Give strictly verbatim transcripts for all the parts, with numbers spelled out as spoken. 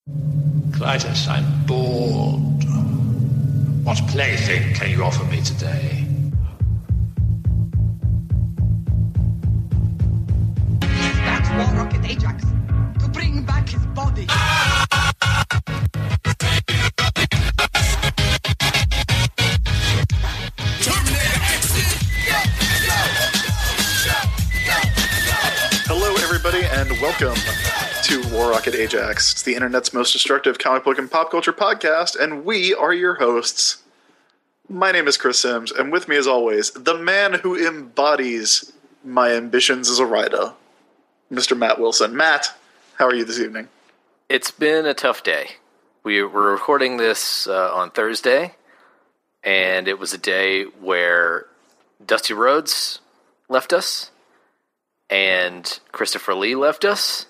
Clytus, I'm bored. What plaything can you offer me today? That's War Rocket Ajax to bring back his body. Hello, everybody, and welcome to War Rocket Ajax. It's the internet's most destructive comic book and pop culture podcast, and we are your hosts. My name is Chris Sims, and with me, as always, the man who embodies my ambitions as a writer, Mister Matt Wilson. Matt, how are you this evening? It's been a tough day. We were recording this uh, on Thursday, and it was a day where Dusty Rhodes left us, and Christopher Lee left us.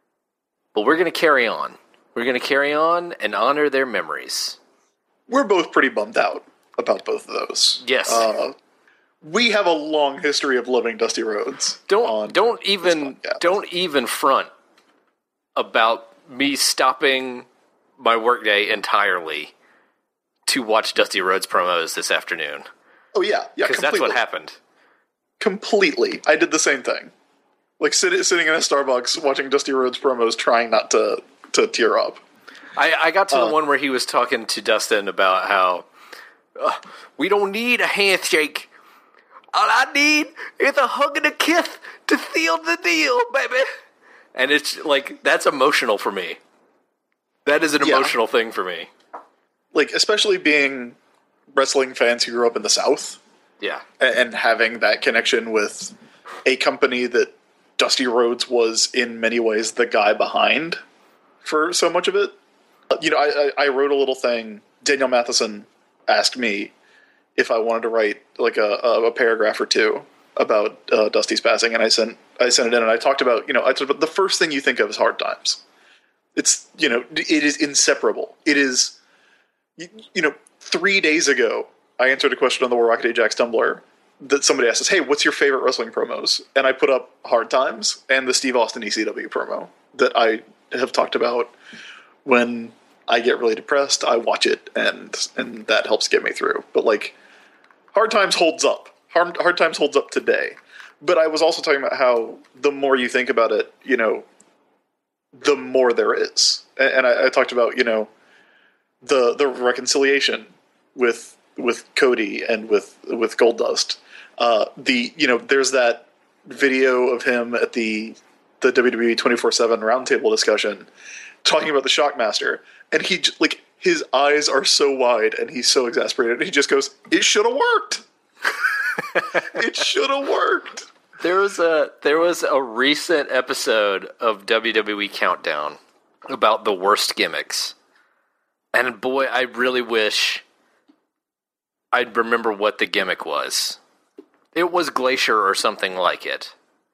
But we're going to carry on. We're going to carry on and honor their memories. We're both pretty bummed out about both of those. Yes. Uh, we have a long history of loving Dusty Rhodes. Don't don't even don't even front about me stopping my workday entirely to watch Dusty Rhodes promos this afternoon. Oh yeah, yeah, because that's what happened. Completely, I did the same thing. Like sit, sitting in a Starbucks watching Dusty Rhodes promos, trying not to, to tear up. I, I got to uh, the one where he was talking to Dustin about how uh, we don't need a handshake. All I need is a hug and a kiss to seal the deal, baby. And it's like, that's emotional for me. That is an yeah. emotional thing for me. Like, especially being wrestling fans who grew up in the South. Yeah. And, and having that connection with a company that Dusty Rhodes was in many ways the guy behind for so much of it. You know, I, I, I wrote a little thing. Daniel Matheson asked me if I wanted to write like a, a paragraph or two about uh, Dusty's passing, and I sent I sent it in, and I talked about you know I talked about the first thing you think of is Hard Times. It's you know it is inseparable. It is you, you know three days ago I answered a question on the War Rocket Ajax Tumblr that somebody asked us, hey, what's your favorite wrestling promos? And I put up Hard Times and the Steve Austin E C W promo that I have talked about. When I get really depressed, I watch it, and and that helps get me through. But, like, Hard Times holds up. Hard, Hard Times holds up today. But I was also talking about how the more you think about it, you know, the more there is. And, and I, I talked about, you know, the the reconciliation with with Cody and with with Goldust. Uh, the you know, there's that video of him at the the W W E twenty-four seven roundtable discussion talking about the Shockmaster, and he like his eyes are so wide and he's so exasperated. And he just goes, "It should have worked. It should have worked." There was a there was a recent episode of W W E Countdown about the worst gimmicks, and boy, I really wish I'd remember what the gimmick was. It was Glacier or something like it.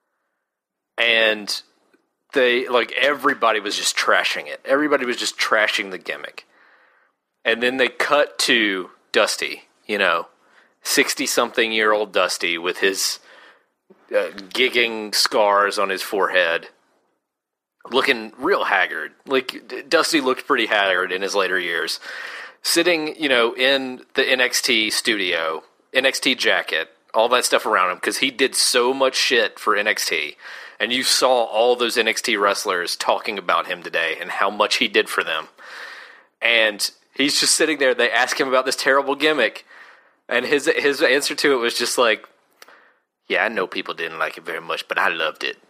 And they, like, everybody was just trashing it. Everybody was just trashing the gimmick. And then they cut to Dusty, you know, sixty-something-year-old Dusty with his uh, gigging scars on his forehead, looking real haggard. Like, Dusty looked pretty haggard in his later years. Sitting, you know, in the N X T studio, N X T jacket, all that stuff around him, because he did so much shit for N X T, and you saw all those N X T wrestlers talking about him today and how much he did for them. And he's just sitting there, they ask him about this terrible gimmick, and his his answer to it was just like, yeah, I know people didn't like it very much, but I loved it.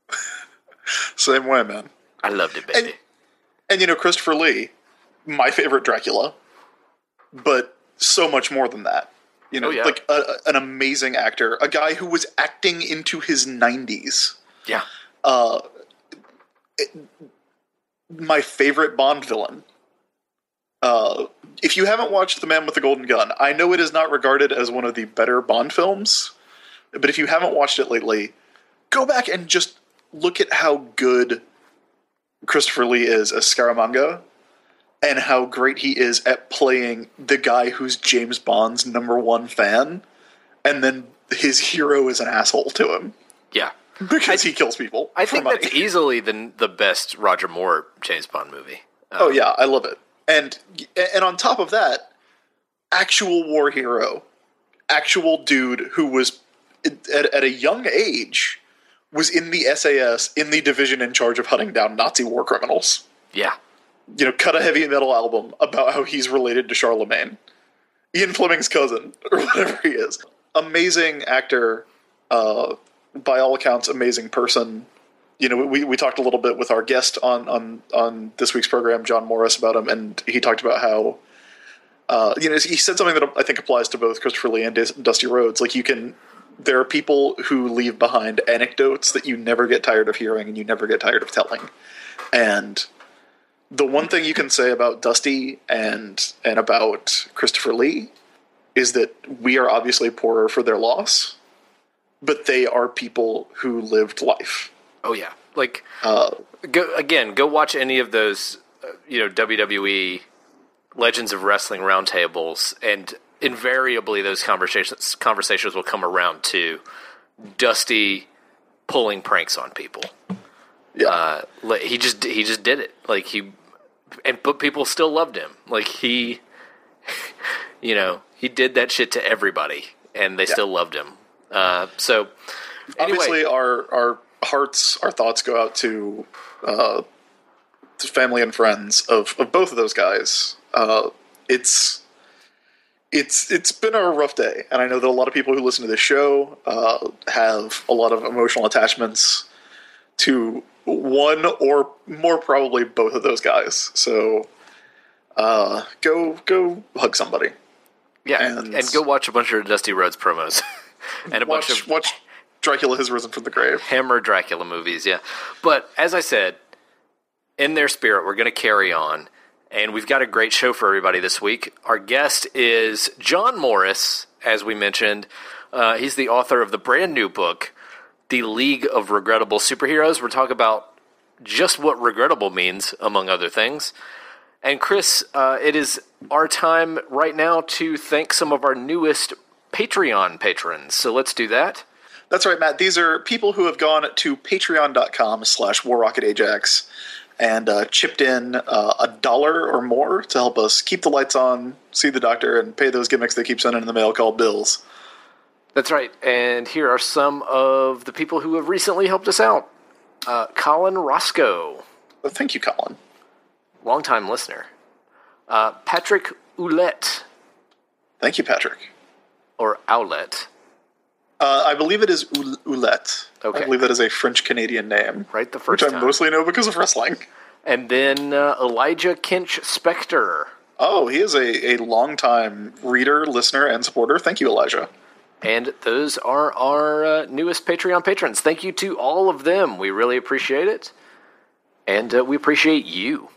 Same way, man. I loved it, baby. And, and you know, Christopher Lee, my favorite Dracula, but so much more than that. You know, oh, yeah. like a, an amazing actor, a guy who was acting into his nineties. Yeah. Uh, it, my favorite Bond villain. Uh, if you haven't watched The Man with the Golden Gun, I know it is not regarded as one of the better Bond films, but if you haven't watched it lately, go back and just look at how good Christopher Lee is as Scaramanga, and how great he is at playing the guy who's James Bond's number one fan, and then his hero is an asshole to him. Yeah. Because I, he kills people. I for think money. that's easily the the best Roger Moore James Bond movie. Oh yeah, I love it. And and on top of that, actual war hero, actual dude who was at, at a young age was in the S A S, in the division in charge of hunting down Nazi war criminals. Yeah. You know, cut a heavy metal album about how he's related to Charlemagne, Ian Fleming's cousin, or whatever he is. Amazing actor, uh, by all accounts, amazing person. You know, we, we talked a little bit with our guest on, on, on this week's program, John Morris, about him, and he talked about how, uh, you know, he said something that I think applies to both Christopher Lee and Dusty Rhodes. Like, you can, there are people who leave behind anecdotes that you never get tired of hearing and you never get tired of telling. And the one thing you can say about Dusty and and about Christopher Lee is that we are obviously poorer for their loss, but they are people who lived life. Oh yeah, like uh, go again. Go watch any of those, uh, you know, W W E Legends of Wrestling roundtables, and invariably those conversations conversations will come around to Dusty pulling pranks on people. Yeah, uh, he just he just did it. Like he, and but people still loved him. Like he, you know, he did that shit to everybody, and they yeah. still loved him. Uh, so anyway. Obviously, our our hearts, our thoughts go out to uh, to family and friends of, of both of those guys. Uh, it's it's it's been a rough day, and I know that a lot of people who listen to this show uh, have a lot of emotional attachments to one or more probably both of those guys. So uh, go go hug somebody. Yeah, and, and go watch a bunch of Dusty Rhodes promos. and a watch, bunch of watch Dracula Has Risen from the Grave. Hammer Dracula movies, yeah. But as I said, in their spirit, we're going to carry on. And we've got a great show for everybody this week. Our guest is John Morris, as we mentioned. Uh, he's the author of the brand new book, The League of Regrettable Superheroes. We're talking about just what regrettable means, among other things. And Chris, uh, it is our time right now to thank some of our newest Patreon patrons. So let's do that. That's right, Matt. These are people who have gone to patreon.com slash warrocketajax and uh, chipped in uh, a dollar or more to help us keep the lights on, see the doctor, and pay those gimmicks they keep sending in the mail called bills. That's right. And here are some of the people who have recently helped us out. Uh, Colin Roscoe. Well, thank you, Colin. Longtime listener. Uh, Patrick Ouellette. Thank you, Patrick. Or Owlette. Uh, I believe it is Ouellette. Okay. I believe that is a French-Canadian name. Right the first Which time. I mostly know because of wrestling. And then uh, Elijah Kinch Spector. Oh, he is a, a longtime reader, listener, and supporter. Thank you, Elijah. And those are our uh, newest Patreon patrons. Thank you to all of them. We really appreciate it. And uh, we appreciate you.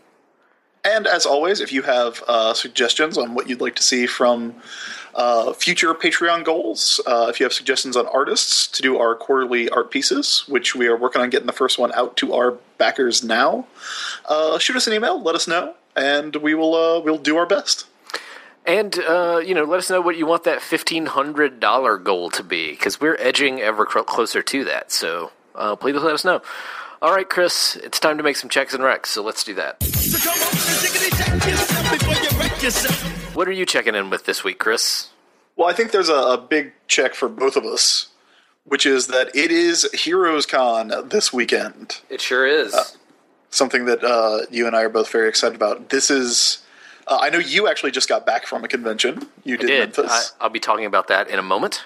And as always, if you have uh, suggestions on what you'd like to see from uh, future Patreon goals, uh, if you have suggestions on artists to do our quarterly art pieces, which we are working on getting the first one out to our backers now, uh, shoot us an email, let us know, and we will uh, we'll do our best. And, uh, you know, let us know what you want that fifteen hundred dollars goal to be, because we're edging ever closer to that. So uh, please let us know. All right, Chris, it's time to make some checks and wrecks, so let's do that. So come on, check yourself before you wreck yourself. What are you checking in with this week, Chris? Well, I think there's a, a big check for both of us, which is that it is Heroes Con this weekend. It sure is. Uh, something that uh, you and I are both very excited about. This is... Uh, I know you actually just got back from a convention. You did, I did. Memphis. I, I'll be talking about that in a moment.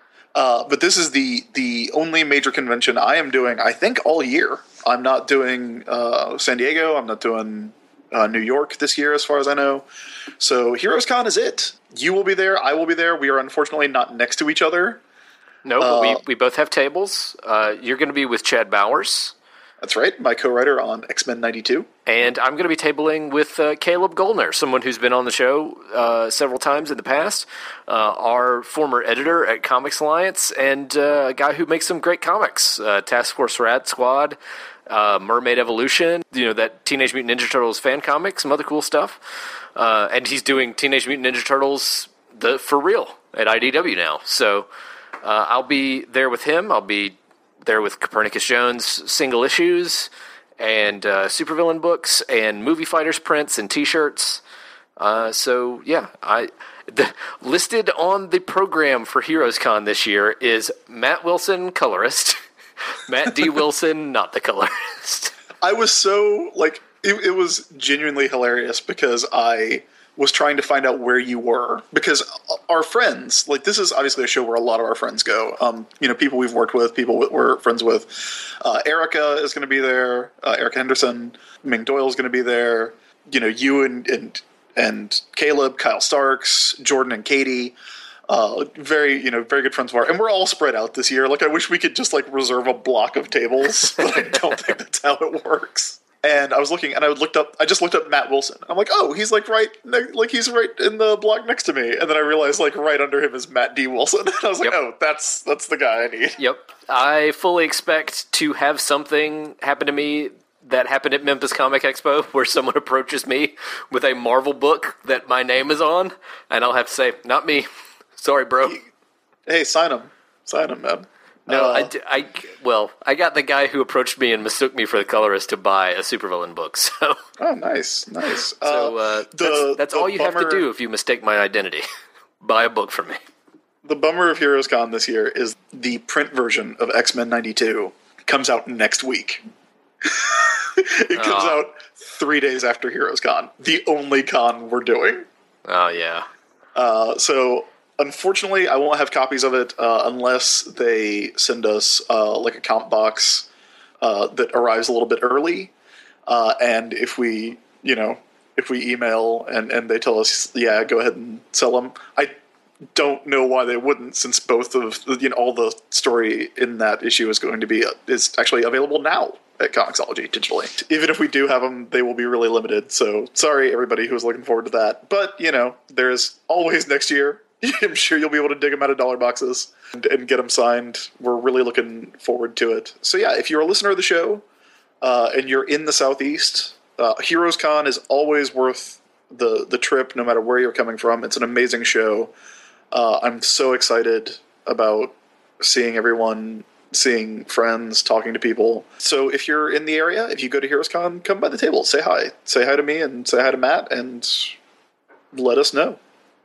Uh, but this is the the only major convention I am doing, I think, all year. I'm not doing uh, San Diego. I'm not doing uh, New York this year, as far as I know. So Heroes Con is it. You will be there. I will be there. We are unfortunately not next to each other. No, but uh, we, we both have tables. Uh, you're going to be with Chad Bowers. That's right, my co-writer on X-Men ninety-two. And I'm going to be tabling with uh, Caleb Goldner, someone who's been on the show uh, several times in the past, uh, our former editor at Comics Alliance, and uh, a guy who makes some great comics, uh, Task Force Rat Squad, uh, Mermaid Evolution, you know, that Teenage Mutant Ninja Turtles fan comic, some other cool stuff. Uh, and he's doing Teenage Mutant Ninja Turtles the for real at I D W now. So uh, I'll be there with him. I'll be there with Copernicus Jones single issues, and uh, supervillain books and movie fighters prints and T-shirts. Uh, so yeah, I the, listed on the program for Heroes Con this year is Matt Wilson, colorist, Matt D. Wilson, not the colorist. I was so like it, it was genuinely hilarious because I was trying to find out where you were, because our friends, like, this is obviously a show where a lot of our friends go. Um, you know, people we've worked with, people we're friends with. Uh, Erica is going to be there. Uh, Erica Henderson, Ming Doyle is going to be there. You know, you and and and Caleb, Kyle Starks, Jordan and Katie. Uh, very, you know, very good friends of ours. And we're all spread out this year. Like, I wish we could just, like, reserve a block of tables, but I don't think that's how it works. And I was looking, and I looked up. I just looked up Matt Wilson. I'm like, oh, he's like right, ne- like he's right in the block next to me. And then I realized, like, right under him is Matt D. Wilson. And I was like, yep. oh, that's that's the guy I need. Yep, I fully expect to have something happen to me that happened at Memphis Comic Expo, where someone approaches me with a Marvel book that my name is on, and I'll have to say, not me. Sorry, bro. Hey, sign him, sign him, man. No, uh, I, I, well, I got the guy who approached me and mistook me for the colorist to buy a supervillain book. So, oh, nice, nice. so uh, the, that's, that's the all you bummer, have to do if you mistake my identity. Buy a book from me. The bummer of Heroes Con this year is the print version of X-Men ninety-two comes out next week. It comes Oh. out three days after Heroes Con, the only con we're doing. Oh, yeah. Uh, so, unfortunately, I won't have copies of it uh, unless they send us uh, like a count box uh, that arrives a little bit early. Uh, and if we, you know, if we email and, and they tell us, yeah, go ahead and sell them, I don't know why they wouldn't, since both of the, you know, all the story in that issue is going to be uh, is actually available now at Comixology digitally. Even if we do have them, they will be really limited. So sorry, everybody who was looking forward to that. But you know, there's always next year. I'm sure you'll be able to dig them out of dollar boxes and, and get them signed. We're really looking forward to it. So yeah, if you're a listener of the show uh, and you're in the Southeast, uh, Heroes Con is always worth the the trip, no matter where you're coming from. It's an amazing show. Uh, I'm so excited about seeing everyone, seeing friends, talking to people. So if you're in the area, if you go to Heroes Con, come by the table, say hi. Say hi to me and say hi to Matt and let us know.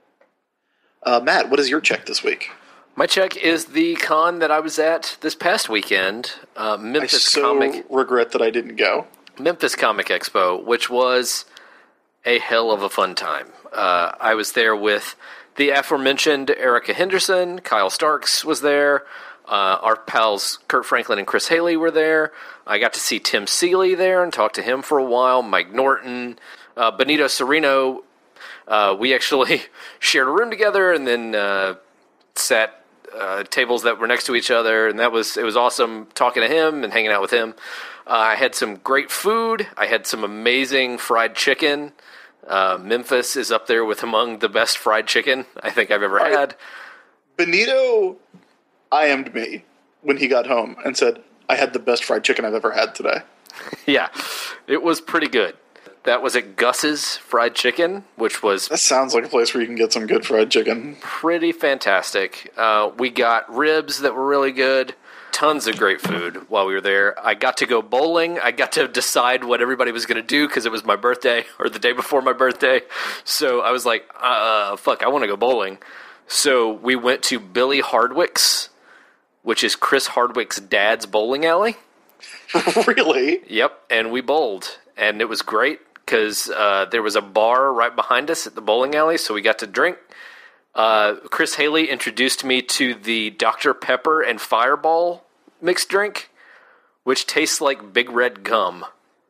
Uh, Matt, what is your check this week? My check is the con that I was at this past weekend, uh, Memphis I so Comic regret that I didn't go. Memphis Comic Expo, which was a hell of a fun time. Uh, I was there with the aforementioned Erica Henderson, Kyle Starks was there, uh, our pals Kurt Franklin and Chris Haley were there. I got to see Tim Seeley there and talk to him for a while, Mike Norton, uh, Benito Cerino. Uh, we actually shared a room together and then uh, sat uh, tables that were next to each other, and that was it was awesome talking to him and hanging out with him. Uh, I had some great food. I had some amazing fried chicken. Uh, Memphis is up there with among the best fried chicken I think I've ever had. Benito I M'd me when he got home and said, I had the best fried chicken I've ever had today. Yeah, it was pretty good. That was at Gus's Fried Chicken, which was That sounds like a place where you can get some good fried chicken. pretty fantastic. Uh, we got ribs that were really good. Tons of great food while we were there. I got to go bowling. I got to decide what everybody was going to do because it was my birthday or the day before my birthday. So I was like, uh, fuck, I want to go bowling. So we went to Billy Hardwick's, which is Chris Hardwick's dad's bowling alley. Really? Yep, and we bowled. And it was great because uh, there was a bar right behind us at the bowling alley, so we got to drink. Uh, Chris Haley introduced me to the Doctor Pepper and Fireball mixed drink, which tastes like Big Red gum.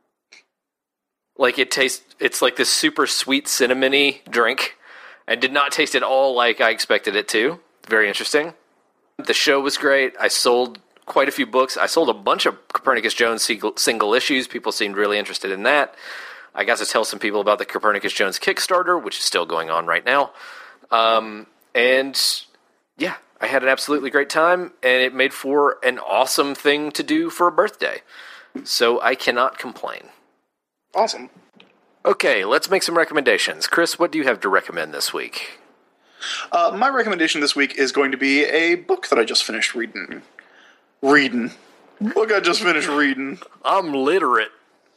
Like it tastes, it's like this super sweet cinnamony drink, and did not taste at all like I expected it to. Very interesting. The show was great. I sold quite a few books. I sold a bunch of Copernicus Jones single, single issues. People seemed really interested in that. I got to tell some people about the Copernicus Jones Kickstarter, which is still going on right now. Um, and yeah, I had an absolutely great time, and it made for an awesome thing to do for a birthday. So I cannot complain. Awesome. Okay, let's make some recommendations. Chris, what do you have to recommend this week? Uh, my recommendation this week is going to be a book that I just finished reading. Reading. Book I just finished reading. I'm literate.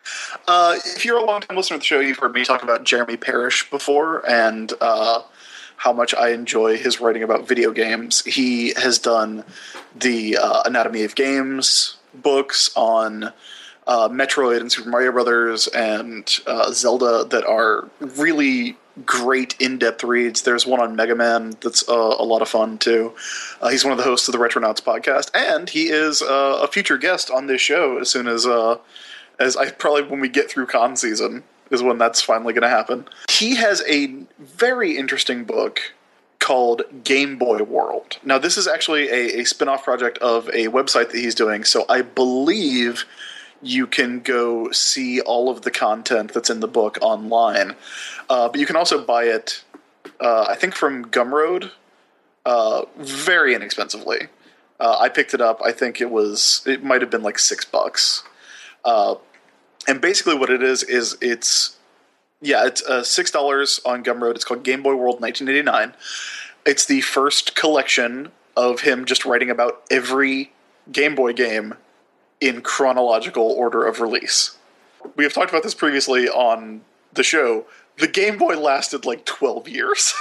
Uh, if you're a long-time listener of the show, you've heard me talk about Jeremy Parrish before, and uh, how much I enjoy his writing about video games. He has done the uh, Anatomy of Games books on uh, Metroid and Super Mario Brothers and uh, Zelda that are really great in-depth reads. There's one on Mega Man that's uh, a lot of fun, too. Uh, he's one of the hosts of the Retronauts podcast, and he is uh, a future guest on this show as soon as... Uh, As I probably when we get through con season is when that's finally going to happen. He has a very interesting book called Game Boy World. Now, this is actually a, a spin-off project of a website that he's doing, so I believe you can go see all of the content that's in the book online. Uh, but you can also buy it, uh, I think, from Gumroad, uh, very inexpensively. Uh, I picked it up. I think it was, it might have been like six bucks. Uh, and basically what it is, is it's, yeah, it's uh, six dollars on Gumroad. It's called Game Boy World nineteen eighty-nine. It's the first collection of him just writing about every Game Boy game in chronological order of release. We have talked about this previously on the show. The Game Boy lasted like twelve years.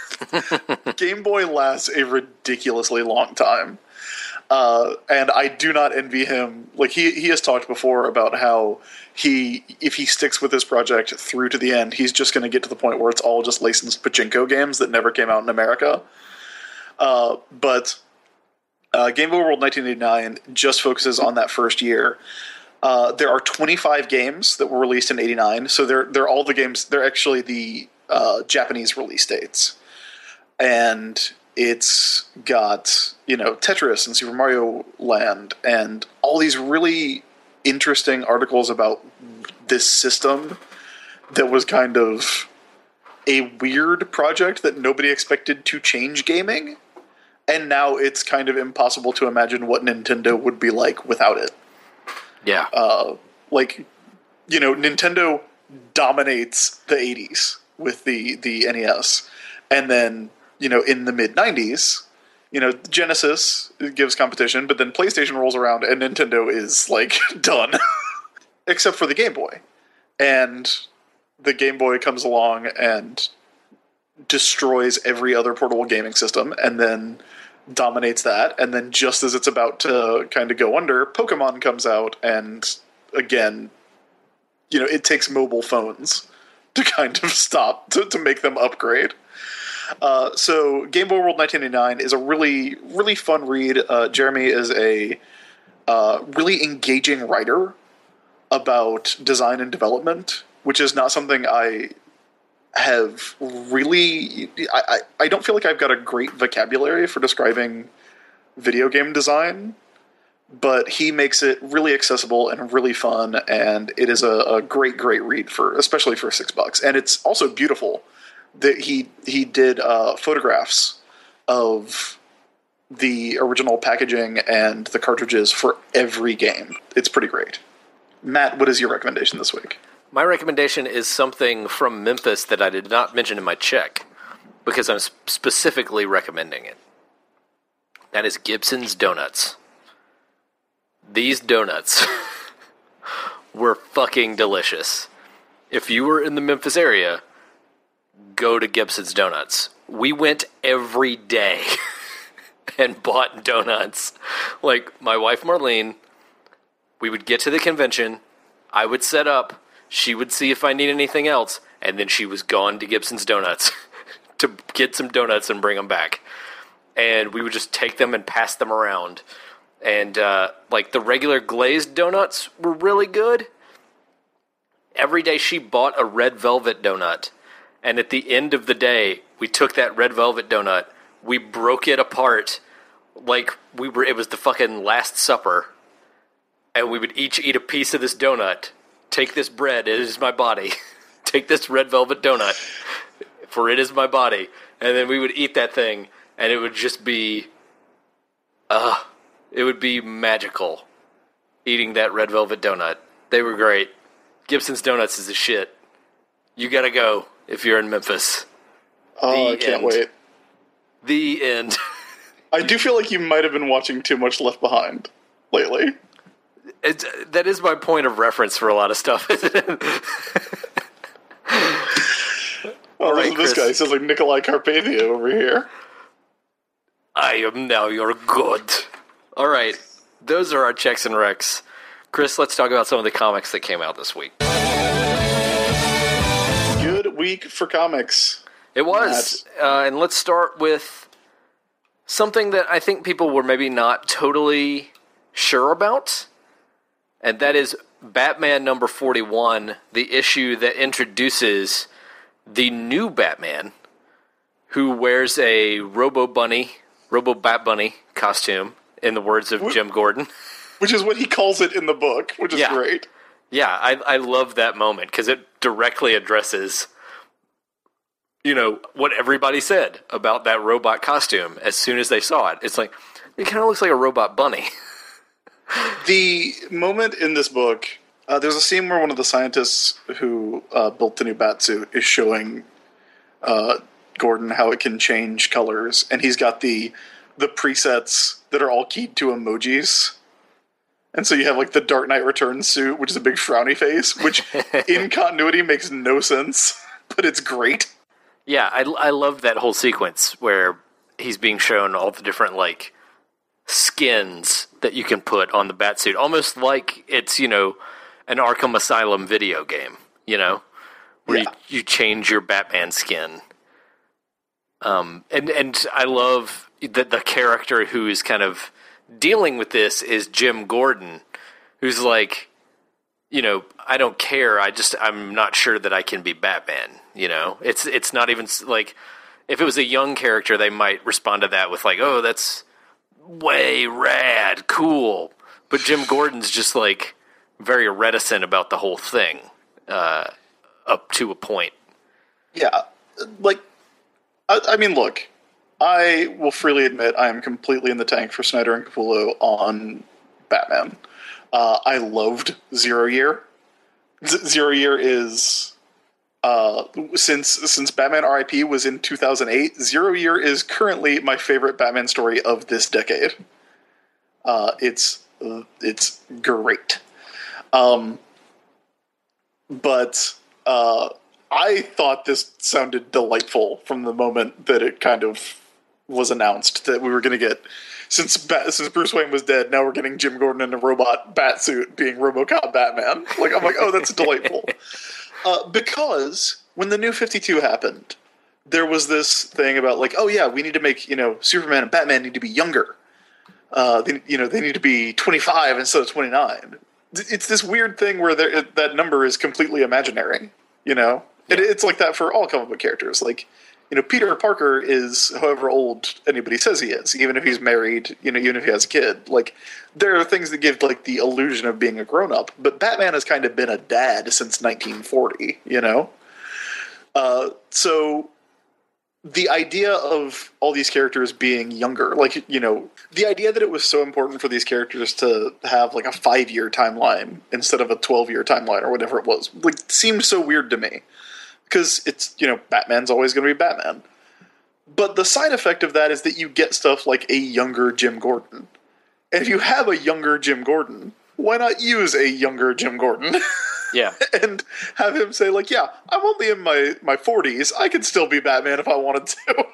Game Boy lasts a ridiculously long time. Uh, and I do not envy him. Like, he, he has talked before about how he, if he sticks with this project through to the end, he's just going to get to the point where it's all just licensed pachinko games that never came out in America. Uh, but uh, Game Boy World nineteen eighty-nine just focuses on that first year. Uh, there are twenty-five games that were released in eighty-nine, so they're, they're all the games, they're actually the uh, Japanese release dates. And it's got, you know, Tetris and Super Mario Land and all these really interesting articles about this system that was kind of a weird project that nobody expected to change gaming. And now it's kind of impossible to imagine what Nintendo would be like without it. Yeah. Uh, like, you know, Nintendo dominates the eighties with the, the N E S. And then, you know, in the mid-nineties, you know, Genesis gives competition, but then PlayStation rolls around and Nintendo is, like, done. Except for the Game Boy. And the Game Boy comes along and destroys every other portable gaming system and then dominates that. And then just as it's about to kind of go under, Pokemon comes out and, again, you know, it takes mobile phones to kind of stop, to, to make them upgrade. Uh, so Game Boy World nineteen eighty-nine is a really, really fun read. Uh, Jeremy is a uh, really engaging writer about design and development, which is not something I have really... I, I, I don't feel like I've got a great vocabulary for describing video game design, but he makes it really accessible and really fun, and it is a, a great, great read, for especially for six bucks. And it's also beautiful. That he he did uh, photographs of the original packaging and the cartridges for every game. It's pretty great. Matt, what is your recommendation this week? My recommendation is something from Memphis that I did not mention in my check, because I'm specifically recommending it. That is Gibson's Donuts. These donuts were fucking delicious. If you were in the Memphis area, go to Gibson's Donuts. We went every day and bought donuts. Like, my wife Marlene, we would get to the convention, I would set up, she would see if I need anything else, and then she was gone to Gibson's Donuts to get some donuts and bring them back. And we would just take them and pass them around. And, uh, like, the regular glazed donuts were really good. Every day she bought a red velvet donut. And at the end of the day, we took that red velvet donut, we broke it apart like we were, it was the fucking Last Supper, and we would each eat a piece of this donut, take this bread, it is my body, take this red velvet donut, for it is my body, and then we would eat that thing, and it would just be, uh, it would be magical, eating that red velvet donut. They were great. Gibson's Donuts is the shit. You gotta go. If you're in Memphis. Oh, the I can't end. wait. The end. I do feel like you might have been watching too much Left Behind lately. It's, that is my point of reference for a lot of stuff, isn't it? Oh, right, listen to this Chris. guy. He sounds like Nikolai Carpathia over here. I am now your god. All right, those are our checks and recs. Chris, let's talk about some of the comics that came out this week. Good week for comics. It was, uh, and let's start with something that I think people were maybe not totally sure about, and that is Batman number forty-one, the issue that introduces the new Batman, who wears a Robo Bunny, Robo Bat Bunny costume, in the words of Jim Gordon. Which is what he calls it in the book, which is Yeah. great. Yeah, I, I love that moment, because it directly addresses, you know, what everybody said about that robot costume as soon as they saw it. It's like, it kind of looks like a robot bunny. The moment in this book, uh, there's a scene where one of the scientists who uh, built the new Batsuit is showing uh, Gordon how it can change colors, and he's got the the presets that are all keyed to emojis. And so you have like the Dark Knight Returns suit, which is a big frowny face, which in continuity makes no sense, but it's great. Yeah, I, I love that whole sequence where he's being shown all the different, like, skins that you can put on the Batsuit. Almost like it's, you know, an Arkham Asylum video game, you know? Where Yeah. you, you change your Batman skin. Um, and, and I love that the character who is kind of dealing with this is Jim Gordon, who's like, you know, I don't care. I just, I'm not sure that I can be Batman. You know, it's, it's not even like, if it was a young character, they might respond to that with like, oh, that's way rad, cool. But Jim Gordon's just like very reticent about the whole thing, uh, up to a point. Yeah, like, I, I mean, look, I will freely admit I am completely in the tank for Snyder and Capullo on Batman. Uh, I loved Zero Year. Z- Zero Year is uh, since since Batman R I P was in two thousand eight. Zero Year is currently my favorite Batman story of this decade. Uh, it's it's great, um, but uh, I thought this sounded delightful from the moment that it kind of was announced that we were going to get. Since Bat, since Bruce Wayne was dead, now we're getting Jim Gordon in a robot Batsuit being RoboCop Batman. Like, I'm like, oh, that's delightful. Uh, because when the New fifty-two happened, there was this thing about like, oh yeah, we need to make, you know, Superman and Batman need to be younger. Uh, they, you know, they need to be twenty-five instead of twenty-nine. It's this weird thing where there, that number is completely imaginary. You know, yeah. it, it's like that for all comic book characters. Like, you know, Peter Parker is however old anybody says he is, even if he's married, you know, even if he has a kid. Like, there are things that give, like, the illusion of being a grown-up. But Batman has kind of been a dad since nineteen forty, you know? Uh, so the idea of all these characters being younger, like, you know, the idea that it was so important for these characters to have, like, a five-year timeline instead of a twelve-year timeline or whatever it was, like, seemed so weird to me. Because it's, you know, Batman's always going to be Batman. But the side effect of that is that you get stuff like a younger Jim Gordon. And if you have a younger Jim Gordon, why not use a younger Jim Gordon? Yeah. And have him say, like, yeah, I'm only in my, my forties. I could still be Batman if I wanted to.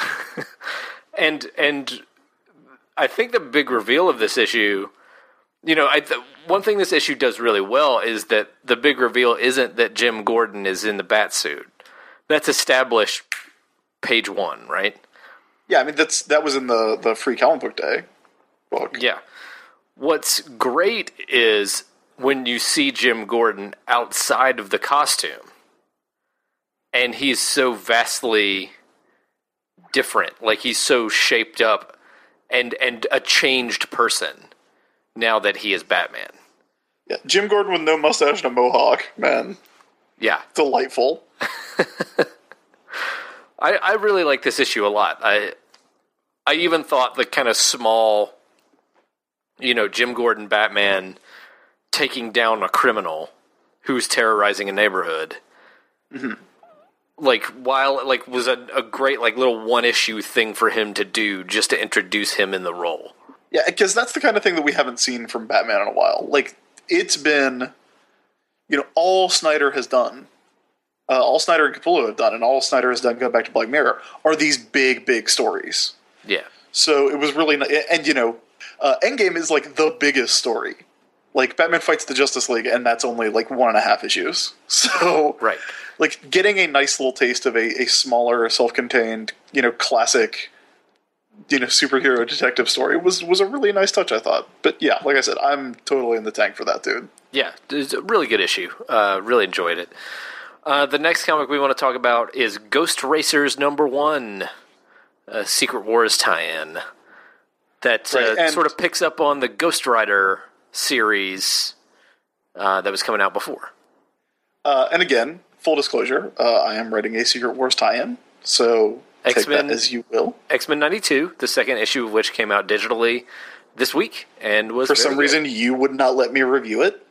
and and I think the big reveal of this issue, you know, I th- one thing this issue does really well is that the big reveal isn't that Jim Gordon is in the Batsuit. That's established page one, right? Yeah, I mean, that's that was in the, the Free Comic Book Day book. Yeah. What's great is when you see Jim Gordon outside of the costume, and he's so vastly different. Like, he's so shaped up and, and a changed person now that he is Batman. Yeah, Jim Gordon with no mustache and a mohawk, man. Yeah. Delightful. I, I really like this issue a lot. I I even thought the kind of small, you know, Jim Gordon Batman taking down a criminal who's terrorizing a neighborhood. Mm-hmm. Like, while, like, was a, a great, like, little one-issue thing for him to do just to introduce him in the role. Yeah, because that's the kind of thing that we haven't seen from Batman in a while. Like, it's been, you know, all Snyder has done, uh, all Snyder and Capullo have done, and all Snyder has done going back to Black Mirror, are these big, big stories. Yeah. So it was really, and you know, uh, Endgame is like the biggest story. Like, Batman fights the Justice League, and that's only like one and a half issues. So, right. like, getting a nice little taste of a, a smaller, self-contained, you know, classic, you know, superhero detective story was was a really nice touch, I thought. But yeah, like I said, I'm totally in the tank for that, dude. Yeah, it's a really good issue. Uh, really enjoyed it. Uh, the next comic we want to talk about is Ghost Racers number one, a Secret Wars tie-in that Right, uh, and- sort of picks up on the Ghost Rider series uh, that was coming out before. Uh, and again, full disclosure, uh, I am writing a Secret Wars tie-in, so take X-Men- that as you will. X-Men ninety-two, the second issue of which came out digitally this week and was For very some good. reason, you would not let me review it.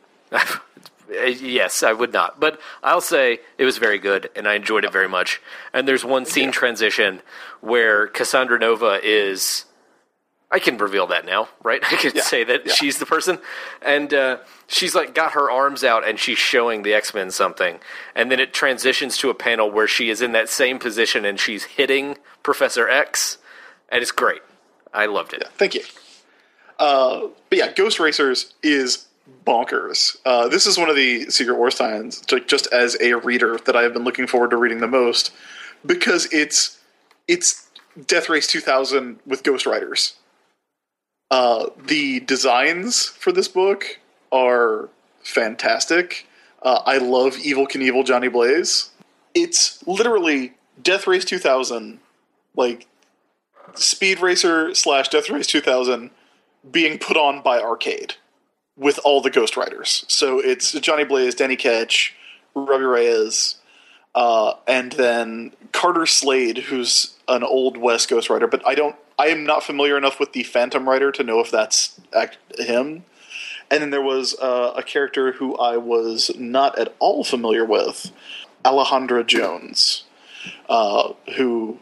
Yes, I would not. But I'll say it was very good, and I enjoyed it very much. And there's one scene Yeah. transition where Cassandra Nova is... I can reveal that now, right? I can Yeah, say that yeah. she's the person. And uh, she's like got her arms out, and she's showing the X-Men something. And then it transitions to a panel where she is in that same position, and she's hitting Professor X. And it's great. I loved it. Yeah, thank you. Uh, but yeah, Ghost Racers is bonkers. Uh, this is one of the Secret Wars tie-ins, like, just as a reader, that I have been looking forward to reading the most, because it's it's Death Race two thousand with Ghost Riders. Uh, the designs for this book are fantastic. Uh, I love Evil Knievel Johnny Blaze. It's literally Death Race two thousand, like Speed Racer slash Death Race two thousand being put on by Arcade with all the Ghost Riders. So it's Johnny Blaze, Danny Ketch, Robbie Reyes, uh, and then Carter Slade, who's an old West Ghost Rider, but I don't, I am not familiar enough with the Phantom Rider to know if that's act- him. And then there was uh, a character who I was not at all familiar with, Alejandra Jones, uh, who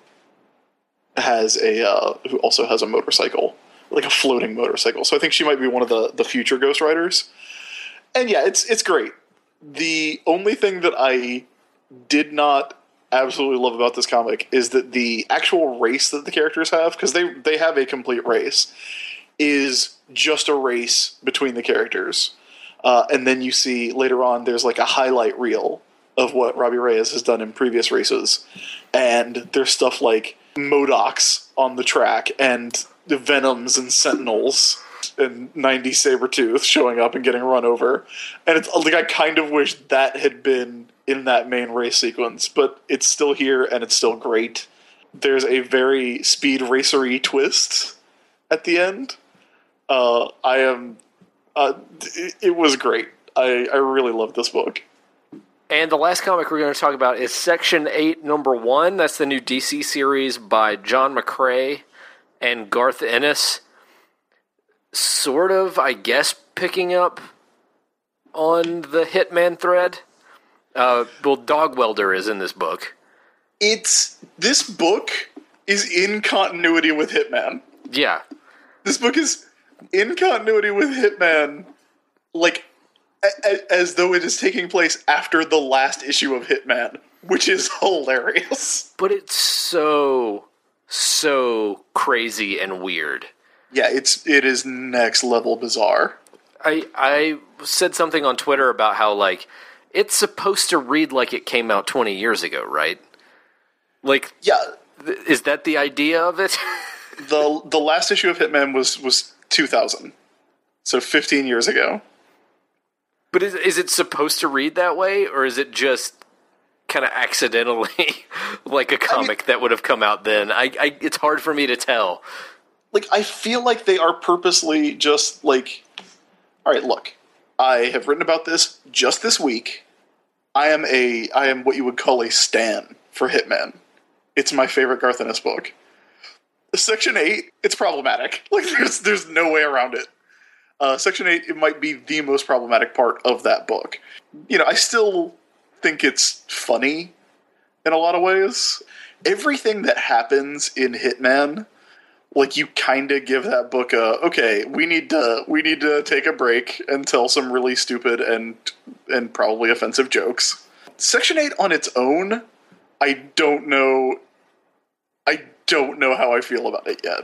has a uh, who also has a motorcycle, like a floating motorcycle. So I think she might be one of the, the future Ghost Riders. And yeah, it's it's great. The only thing that I did not absolutely love about this comic is that the actual race that the characters have, because they, they have a complete race, is just a race between the characters. Uh, and then you see later on there's like a highlight reel of what Robbie Reyes has done in previous races. And there's stuff like Modocs on the track and the Venoms and Sentinels and ninety Sabretooth showing up and getting run over. And it's like, I kind of wish that had been in that main race sequence, but it's still here and it's still great. There's a very Speed Racer-y twist at the end. Uh, I am, uh, it, it was great. I, I really love this book. And the last comic we're going to talk about is Section eight, number one. That's the new D C series by John McCrae and Garth Ennis. Sort of, I guess, picking up on the Hitman thread. Uh, well, Dog Welder is in this book. It's, this book is in continuity with Hitman. Yeah. This book is in continuity with Hitman, like, a- a- as though it is taking place after the last issue of Hitman, which is hilarious. But it's so, so crazy and weird. Yeah, it's it is next level bizarre. I I said something on Twitter about how, like, it's supposed to read like it came out twenty years ago, right? Like, Yeah, th- is that the idea of it? the the last issue of Hitman was was two thousand, so fifteen years ago. But is is it supposed to read that way, or is it just kind of accidentally like a comic that would have come out then? I, I it's hard for me to tell. Like, I feel like they are purposely just like, all right, look, I have written about this just this week. I am a I am what you would call a stan for Hitman. It's my favorite Garth Ennis book. Section eight, it's problematic. Like, there's there's no way around it. Uh, Section eight, it might be the most problematic part of that book. You know, I still think it's funny in a lot of ways. Everything that happens in Hitman, like you kind of give that book a okay. We need to we need to take a break and tell some really stupid and and probably offensive jokes. Section eight on its own, I don't know. I don't know how I feel about it yet.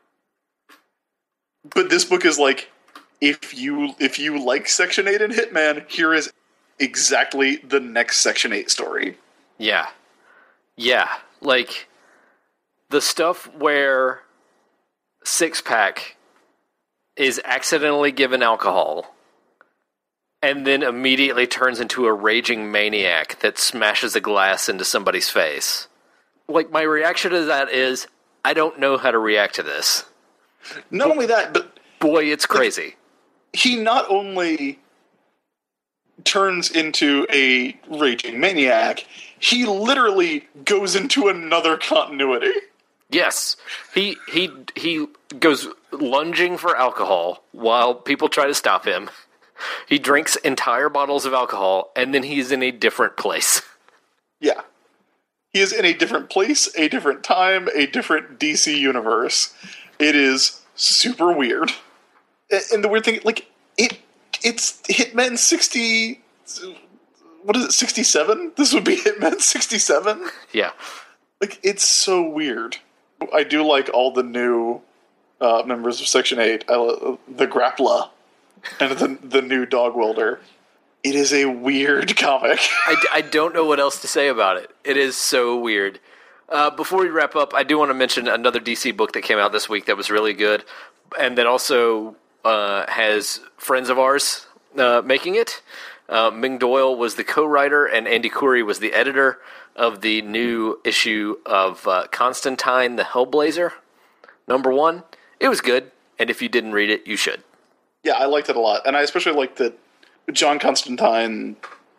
But this book is like, if you if you like Section eight and Hitman, here is exactly the next Section eight story. Yeah. Yeah. Like, the stuff where Six Pack is accidentally given alcohol and then immediately turns into a raging maniac that smashes a glass into somebody's face. Like, my reaction to that is, I don't know how to react to this. Not but, only that, but... Boy, it's crazy. Like, he not only turns into a raging maniac, he literally goes into another continuity. Yes. He he he goes lunging for alcohol while people try to stop him. He drinks entire bottles of alcohol, and then he's in a different place. Yeah. He is in a different place, a different time, a different D C universe. It is super weird. And the weird thing, like, it it's Hitman sixty... What is it, sixty-seven? This would be Hitman sixty-seven? Yeah. Like, it's so weird. I do like all the new uh, members of Section eight. I, the Grappler and the, the new Dog Welder. It is a weird comic. I, I don't know what else to say about it. It is so weird. Uh, before we wrap up, I do want to mention another D C book that came out this week that was really good, and that also uh, has friends of ours uh, making it. Uh, Ming Doyle was the co-writer, and Andy Coury was the editor of the new issue of uh, Constantine the Hellblazer, number one. It was good, and if you didn't read it, you should. Yeah, I liked it a lot, and I especially liked that John Constantine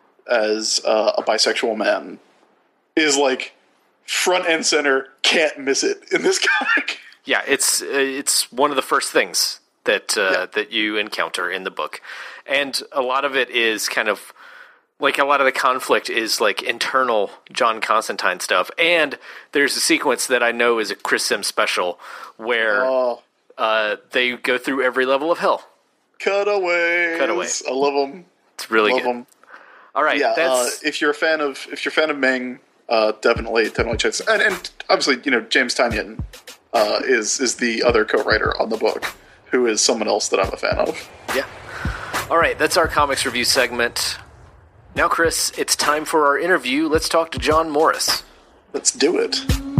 as uh, a bisexual man is like front and center, can't miss it in this comic. Yeah, it's uh, it's one of the first things that uh, yeah. that you encounter in the book, and a lot of it is kind of like a lot of the conflict is like internal John Constantine stuff, and there's a sequence that I know is a Chris Sims special where oh. uh, they go through every level of hell. Cutaways. Cutaways. I love them. It's really love good. Them. All right. Yeah. That's... Uh, if you're a fan of if you're a fan of Ming, uh, definitely definitely check this. And, and obviously, you know, James Tynion uh, is is the other co-writer on the book, who is someone else that I'm a fan of. Yeah. All right. That's our comics review segment. Now, Chris, it's time for our interview. Let's talk to John Morris. Let's do it.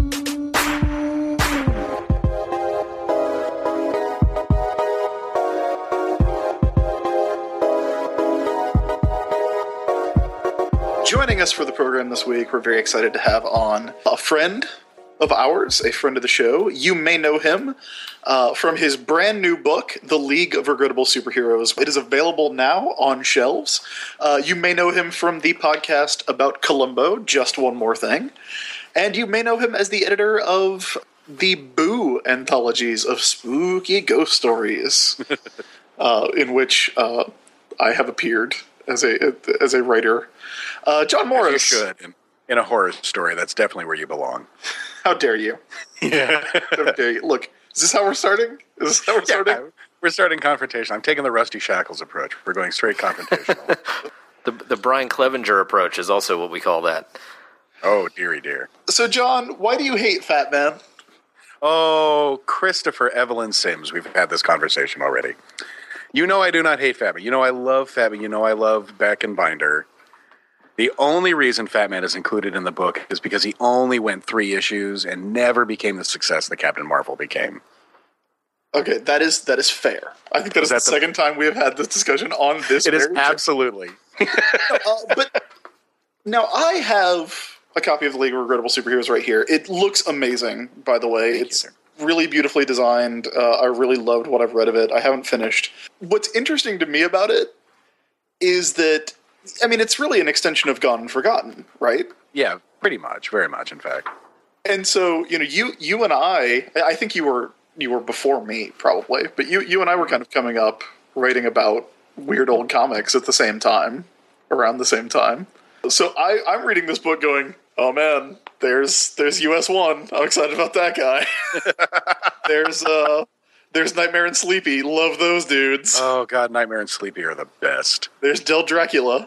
Joining us for the program this week, we're very excited to have on a friend of ours, a friend of the show. You may know him uh, from his brand new book, The League of Regrettable Superheroes. It is available now on shelves. Uh, you may know him from the podcast about Columbo, Just One More Thing. And you may know him as the editor of the Boo anthologies of spooky ghost stories, uh, in which uh, I have appeared as a as a writer. Uh, John Morris. You should. In, in a horror story, that's definitely where you belong. How dare you? Yeah. How dare you? Look, is this how we're starting? Is this how we're starting? Yeah, we're starting confrontation. I'm taking the Rusty Shackles approach. We're going straight confrontational. the the Brian Clevenger approach is also what we call that. Oh, dearie dear. So, John, why do you hate Fat Man? Oh, Christopher Evelyn Sims. We've had this conversation already. You know I do not hate Fat Man. You know I love Fat Man. You know I love Beck and Binder. The only reason Fat Man is included in the book is because he only went three issues and never became the success that Captain Marvel became. Okay, that is that is fair. I think that is, is that the, the second time we have had this discussion on this. It is absolutely. uh, but now I have a copy of The League of Regrettable Superheroes right here. It looks amazing, by the way. Thank it's you, really beautifully designed. Uh, I really loved what I've read of it. I haven't finished. What's interesting to me about it is that, I mean, it's really an extension of Gone and Forgotten, right? Yeah, pretty much. Very much, in fact. And so, you know, you you and I, I think you were you were before me, probably, but you, you and I were kind of coming up writing about weird old comics at the same time, around the same time. So I, I'm reading this book going, Oh man, there's there's U S one. I'm excited about that guy. there's uh there's Nightmare and Sleepy. Love those dudes. Oh god, Nightmare and Sleepy are the best. There's Del Dracula.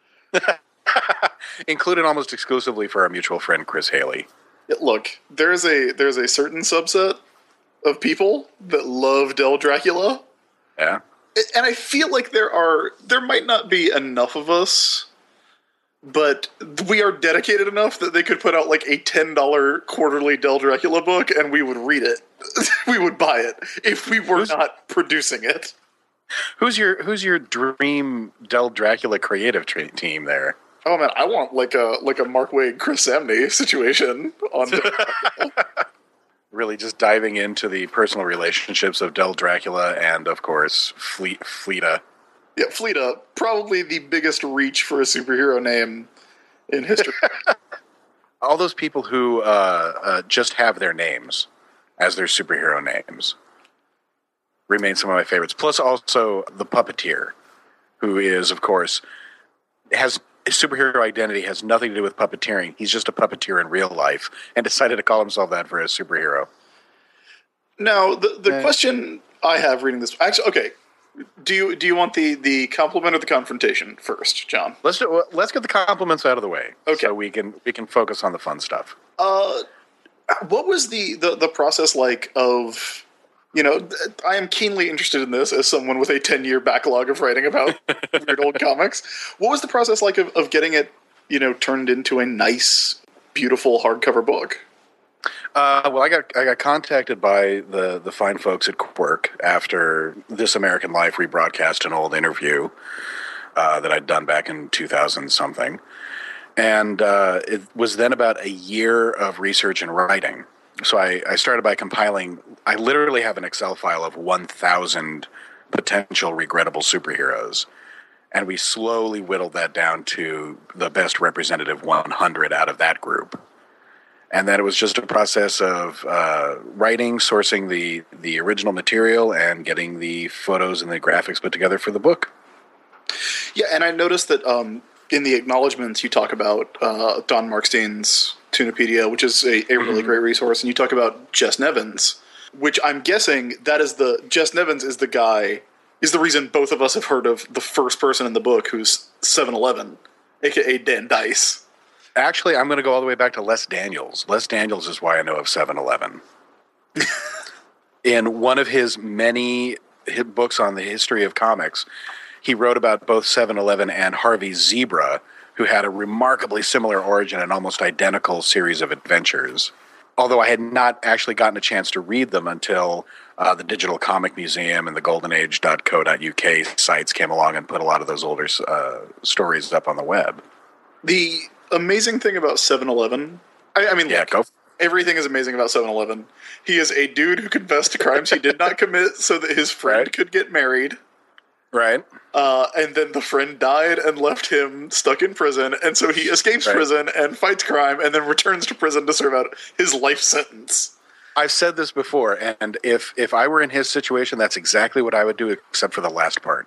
Included almost exclusively for our mutual friend Chris Haley. Yeah, look, there's a there's a certain subset of people that love Del Dracula. Yeah. And I feel like there are there might not be enough of us, but we are dedicated enough that they could put out like a ten dollar quarterly Del Dracula book and we would read it. We would buy it if we were Who's, not producing it. Who's your Who's your dream Del Dracula creative tra- team there? Oh man, I want like a like a Mark Waid, Chris Samney situation on Del Dracula. Really just diving into the personal relationships of Del Dracula and, of course, Fleet Fleeta. Yeah, Fleeta, probably the biggest reach for a superhero name in history. All those people who uh, uh, just have their names as their superhero names remain some of my favorites. Plus also the Puppeteer, who is, of course, has his superhero identity has nothing to do with puppeteering. He's just a puppeteer in real life and decided to call himself that for his superhero. Now, the, the Eh. question I have reading this... Actually, okay. Do you do you want the, the compliment or the confrontation first, John? Let's do, let's get the compliments out of the way, Okay. so we can we can focus on the fun stuff. Uh, what was the, the, the process like of... You know, th- I am keenly interested in this as someone with a ten-year backlog of writing about weird old comics. What was the process like of, of getting it, you know, turned into a nice, beautiful hardcover book? Uh, well, I got I got contacted by the, the fine folks at Quirk after This American Life rebroadcast an old interview uh, that I'd done back in two thousand something, and uh, it was then about a year of research and writing. So I, I started by compiling. I literally have an Excel file of one thousand potential regrettable superheroes, and we slowly whittled that down to the best representative one hundred out of that group. And then it was just a process of uh, writing, sourcing the, the original material, and getting the photos and the graphics put together for the book. Yeah, and I noticed that um, in the acknowledgments you talk about uh, Don Markstein's Tunipedia, which is a, a really Mm-hmm. great resource, and you talk about Jess Nevins, which I'm guessing that is the... Jess Nevins is the guy... is the reason both of us have heard of the first person in the book who's seven eleven, a k a. Dan Dice. Actually, I'm going to go all the way back to Les Daniels. Les Daniels is why I know of seven eleven. In one of his many hit books on the history of comics, he wrote about both seven eleven and Harvey Zebra, who had a remarkably similar origin and almost identical series of adventures. Although I had not actually gotten a chance to read them until uh, the Digital Comic Museum and the golden age dot co dot U K sites came along and put a lot of those older uh, stories up on the web. The amazing thing about seven eleven... I, I mean, Yeah, look, go. everything is amazing about seven eleven. He is a dude who confessed to crimes he did not commit so that his friend Right. could get married. Right? Uh, and then the friend died and left him stuck in prison, and so he escapes Right. prison and fights crime, and then returns to prison to serve out his life sentence. I've said this before, and if if I were in his situation, that's exactly what I would do, except for the last part.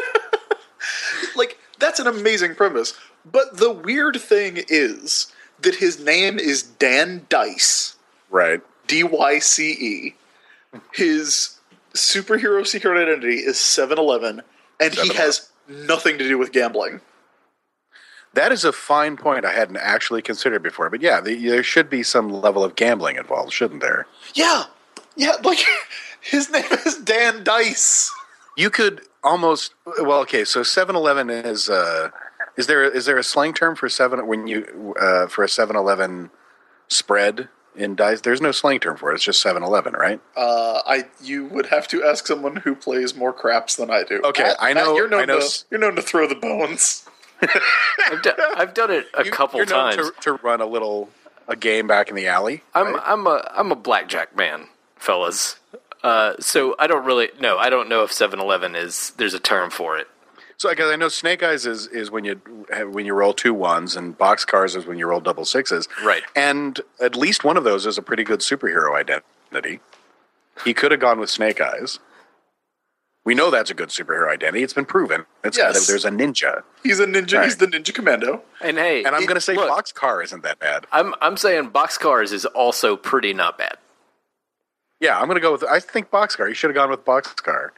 Like, that's an amazing premise. But the weird thing is that his name is Dan Dice, Right. D Y C E. His superhero secret identity is seven eleven, and he seven eleven. has nothing to do with gambling. That is a fine point I hadn't actually considered before. But yeah, the, there should be some level of gambling involved, shouldn't there? Yeah, yeah, like, his name is Dan Dice. You could almost well, okay. So seven eleven is uh, is there is there a slang term for seven when you uh, for a seven eleven spread in dice? There's no slang term for it. It's just seven eleven, right? Uh, I you would have to ask someone who plays more craps than I do. Okay, Matt- I Matt, know- You're known I know to s- you're known to throw the bones. I've, do, I've done it a You- couple you're known times. to, to run a little a game back in the alley. I'm right? I'm a I'm a blackjack man, fellas. Uh, so I don't really no. I don't know if seven eleven is there's a term for it. So, because I know Snake Eyes is, is when you when you roll two ones, and Boxcars is when you roll double sixes. Right. And at least one of those is a pretty good superhero identity. He could have gone with Snake Eyes. We know that's a good superhero identity. It's been proven. It's Yes. got a, there's a ninja. He's a ninja. Right. He's the Ninja Commando. And hey, And I'm it- going to say look, Boxcar isn't that bad. I'm I'm saying Boxcars is also pretty not bad. Yeah, I'm going to go with, I think Boxcar. You should have gone with Boxcar.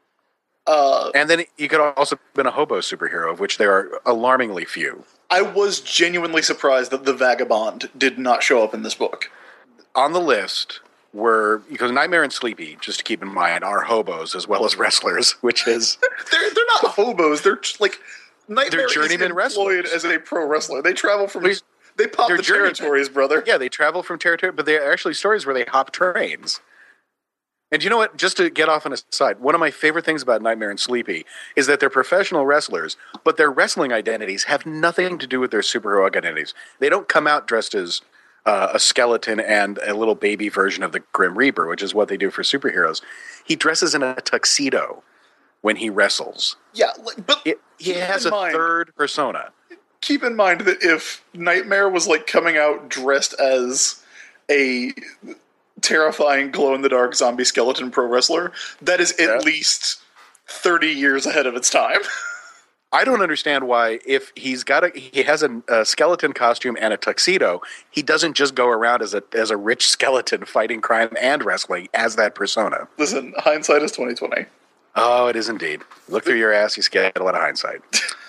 Uh, And then he could have also been a hobo superhero, of which there are alarmingly few. I was genuinely surprised that the Vagabond did not show up in this book. On the list were, because Nightmare and Sleepy, just to keep in mind, are hobos as well as wrestlers, which is... They're they're not hobos. They're j- like Nightmare They're is journeyman employed wrestlers. as a pro wrestler. They travel from. They're- They pop they're the journeymen. territories, brother. Yeah, they travel from territory, but they're actually stories where they hop trains. And you know what? Just to get off on a side, one of my favorite things about Nightmare and Sleepy is that they're professional wrestlers, but their wrestling identities have nothing to do with their superheroic identities. They don't come out dressed as uh, a skeleton and a little baby version of the Grim Reaper, which is what they do for superheroes. He dresses in a tuxedo when he wrestles. Yeah, like, but It, he keep has in a mind- third persona. Keep in mind that if Nightmare was like coming out dressed as a terrifying glow-in-the-dark zombie skeleton pro wrestler, that is at Yeah. least thirty years ahead of its time. I don't understand why, if he's got a he has a, a skeleton costume and a tuxedo, he doesn't just go around as a as a rich skeleton fighting crime and wrestling as that persona. Listen, hindsight is twenty twenty. Oh, it is indeed. Look through your ass, you get a lot of hindsight.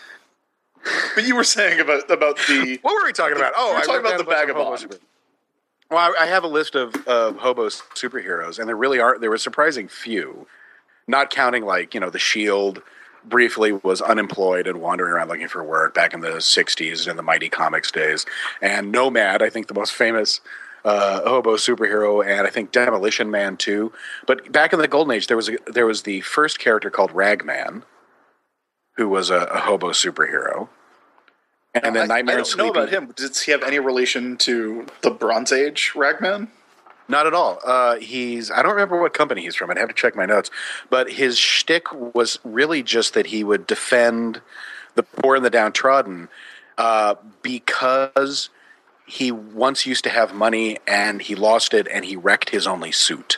But you were saying about about the What were we talking about? Oh, We were I talking wrote about down the a bunch of hobo Vagabond. super- Well, I, I have a list of, of hobo superheroes, and there really aren't. There were a surprising few, not counting like you know the Shield. Briefly was unemployed and wandering around looking for work back in the sixties in the Mighty Comics days. And Nomad, I think the most famous uh, hobo superhero, and I think Demolition Man too. But back in the Golden Age, there was a, there was the first character called Ragman, who was a, a hobo superhero. And then I, Nightmare I and don't know Sleepy. about him. Does he have any relation to the Bronze Age Ragman? Not at all. Uh, he's I don't remember what company he's from. I'd have to check my notes. But his shtick was really just that he would defend the poor and the downtrodden uh, because he once used to have money and he lost it and he wrecked his only suit.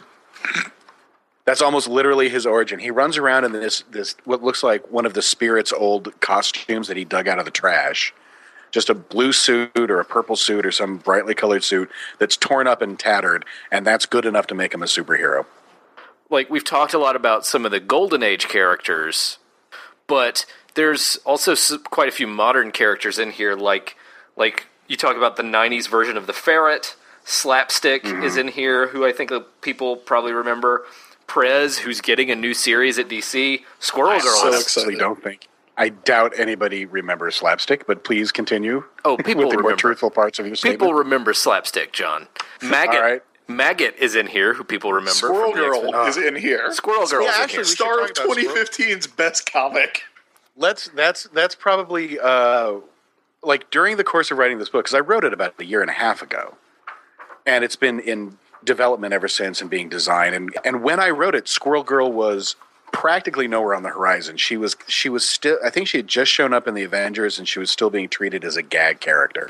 That's almost literally his origin. He runs around in this this what looks like one of the spirit's old costumes that he dug out of the trash. Just a blue suit or a purple suit or some brightly colored suit that's torn up and tattered, and that's good enough to make him a superhero. Like, we've talked a lot about some of the Golden Age characters, but there's also s- quite a few modern characters in here, like like you talk about the nineties version of the Ferret. Slapstick Mm-hmm. is in here, who I think uh, people probably remember. Prez, who's getting a new series at D C. Squirrel Girl. so is- excited. Honestly, don't think. I doubt anybody remembers Slapstick, but please continue. Oh, people with the more remember. truthful parts of your statement. People remember Slapstick, John. Maggot, All right. Maggot is in here, who people remember. Squirrel from the Girl X-Men. is in here. Squirrel Girl Yeah, is in actually, here. we should Star talk of about twenty fifteen's best comic. Let's. That's that's probably uh, like during the course of writing this book, because I wrote it about a year and a half ago, and it's been in development ever since and being designed. And and when I wrote it, Squirrel Girl was practically nowhere on the horizon. She was she was still. I think she had just shown up in the Avengers, and she was still being treated as a gag character.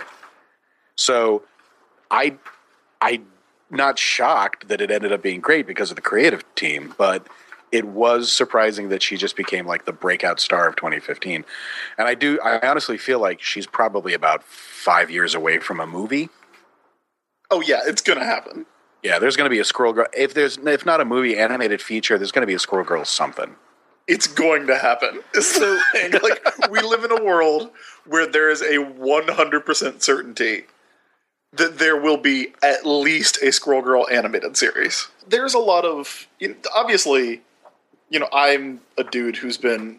So, I I not shocked that it ended up being great because of the creative team, but it was surprising that she just became like the breakout star of twenty fifteen. And I do, I honestly feel like she's probably about five years away from a movie. Oh yeah, it's gonna happen. Yeah, there's going to be a Squirrel Girl. If there's, if not a movie, animated feature, there's going to be a Squirrel Girl something. It's going to happen. So, like, we live in a world where there is a one hundred percent certainty that there will be at least a Squirrel Girl animated series. There's a lot of, you know, obviously, you know, I'm a dude who's been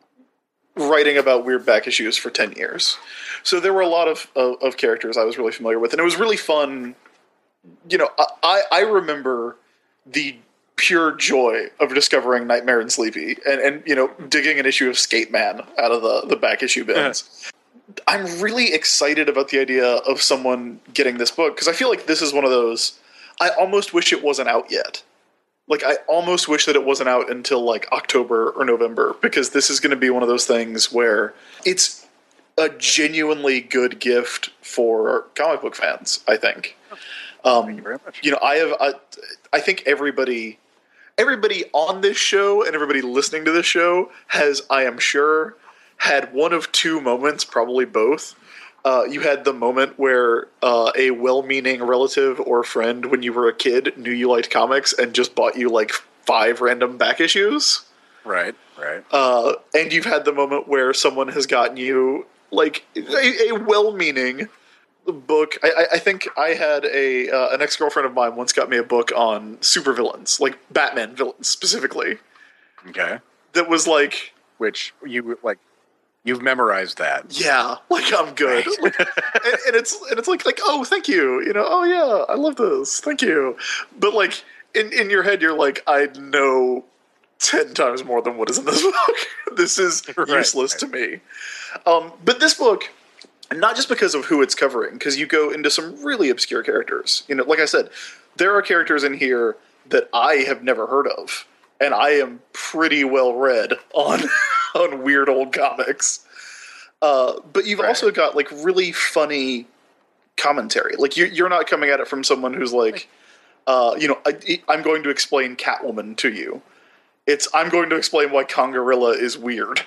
writing about weird back issues for ten years. So there were a lot of, of, of characters I was really familiar with, and it was really fun. You know, I, I remember the pure joy of discovering Nightmare and Sleepy and, and, you know, digging an issue of Skate Man out of the, the back issue bins. I'm really excited about the idea of someone getting this book, because I feel like this is one of those, I almost wish it wasn't out yet. Like, I almost wish that it wasn't out until, like, October or November, because this is going to be one of those things where it's a genuinely good gift for comic book fans, I think. Um, Thank you very much. you know, I have, I, I think everybody, everybody on this show and everybody listening to this show has, I am sure, had one of two moments, probably both. Uh, you had the moment where uh, a well-meaning relative or friend when you were a kid knew you liked comics and just bought you like five random back issues. Right, right. Uh, and you've had the moment where someone has gotten you like a, a well-meaning book. I, I think I had a uh, an ex-girlfriend of mine once got me a book on supervillains, like Batman villains specifically. Okay. That was like, which you like. You've memorized that. Yeah, like I'm good. Like, and, and it's and it's like like oh thank you, you know, oh yeah, I love this, thank you. But like in, in your head you're like, I know ten times more than what is in this book. This is right, useless right. to me. Um, but this book, not just because of who it's covering, because you go into some really obscure characters. You know, like I said, there are characters in here that I have never heard of. And I am pretty well read on on weird old comics. Uh, but you've right. also got like really funny commentary. Like you're, you're not coming at it from someone who's like, uh, you know, I, I'm going to explain Catwoman to you. It's I'm going to explain why Kongorilla is weird.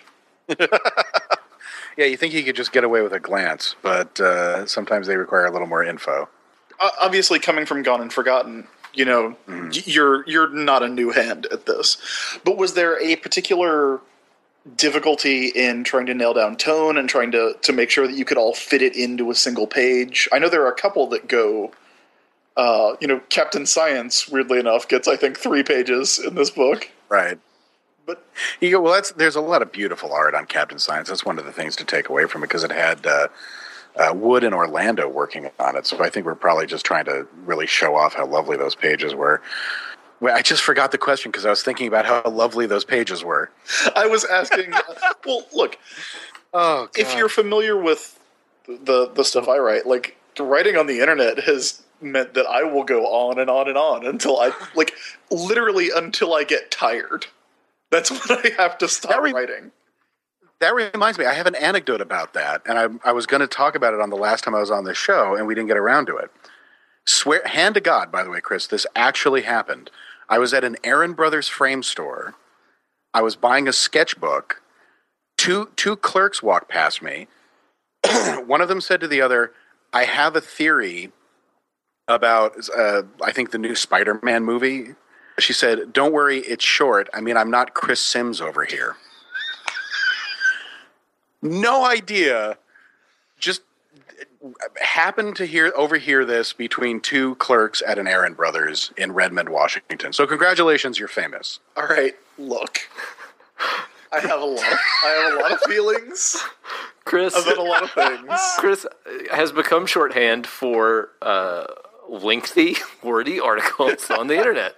Yeah, you think you could just get away with a glance, but uh, sometimes they require a little more info. Uh, obviously, coming from Gone and Forgotten, you know, mm. you're you're not a new hand at this. But was there a particular difficulty in trying to nail down tone and trying to, to make sure that you could all fit it into a single page? I know there are a couple that go, uh, you know, Captain Science, weirdly enough, gets, I think, three pages in this book. Right. But you go, well, that's there's a lot of beautiful art on Captain Science. That's one of the things to take away from it, because it had uh, uh, Wood and Orlando working on it. So I think we're probably just trying to really show off how lovely those pages were. Well, I just forgot the question because I was thinking about how lovely those pages were. I was asking, well, look, oh, God. If you're familiar with the the stuff I write, like, writing on the internet has meant that I will go on and on and on until I, like, literally until I get tired. That's when I have to stop that re- writing. That reminds me, I have an anecdote about that, and I, I was going to talk about it on the last time I was on the show, and we didn't get around to it. Swear, hand to God, by the way, Chris, this actually happened. I was at an Aaron Brothers frame store. I was buying a sketchbook. Two two clerks walked past me. One of them said to the other, I have a theory about, uh, I think, the new Spider-Man movie. She said, don't worry, it's short. I mean, I'm not Chris Sims over here. No idea. Just happened to hear overhear this between two clerks at an Aaron Brothers in Redmond, Washington. So congratulations, you're famous. All right, look. I have a lot. I have a lot of feelings. Chris about a lot of things. Chris has become shorthand for uh, lengthy, wordy articles on the internet.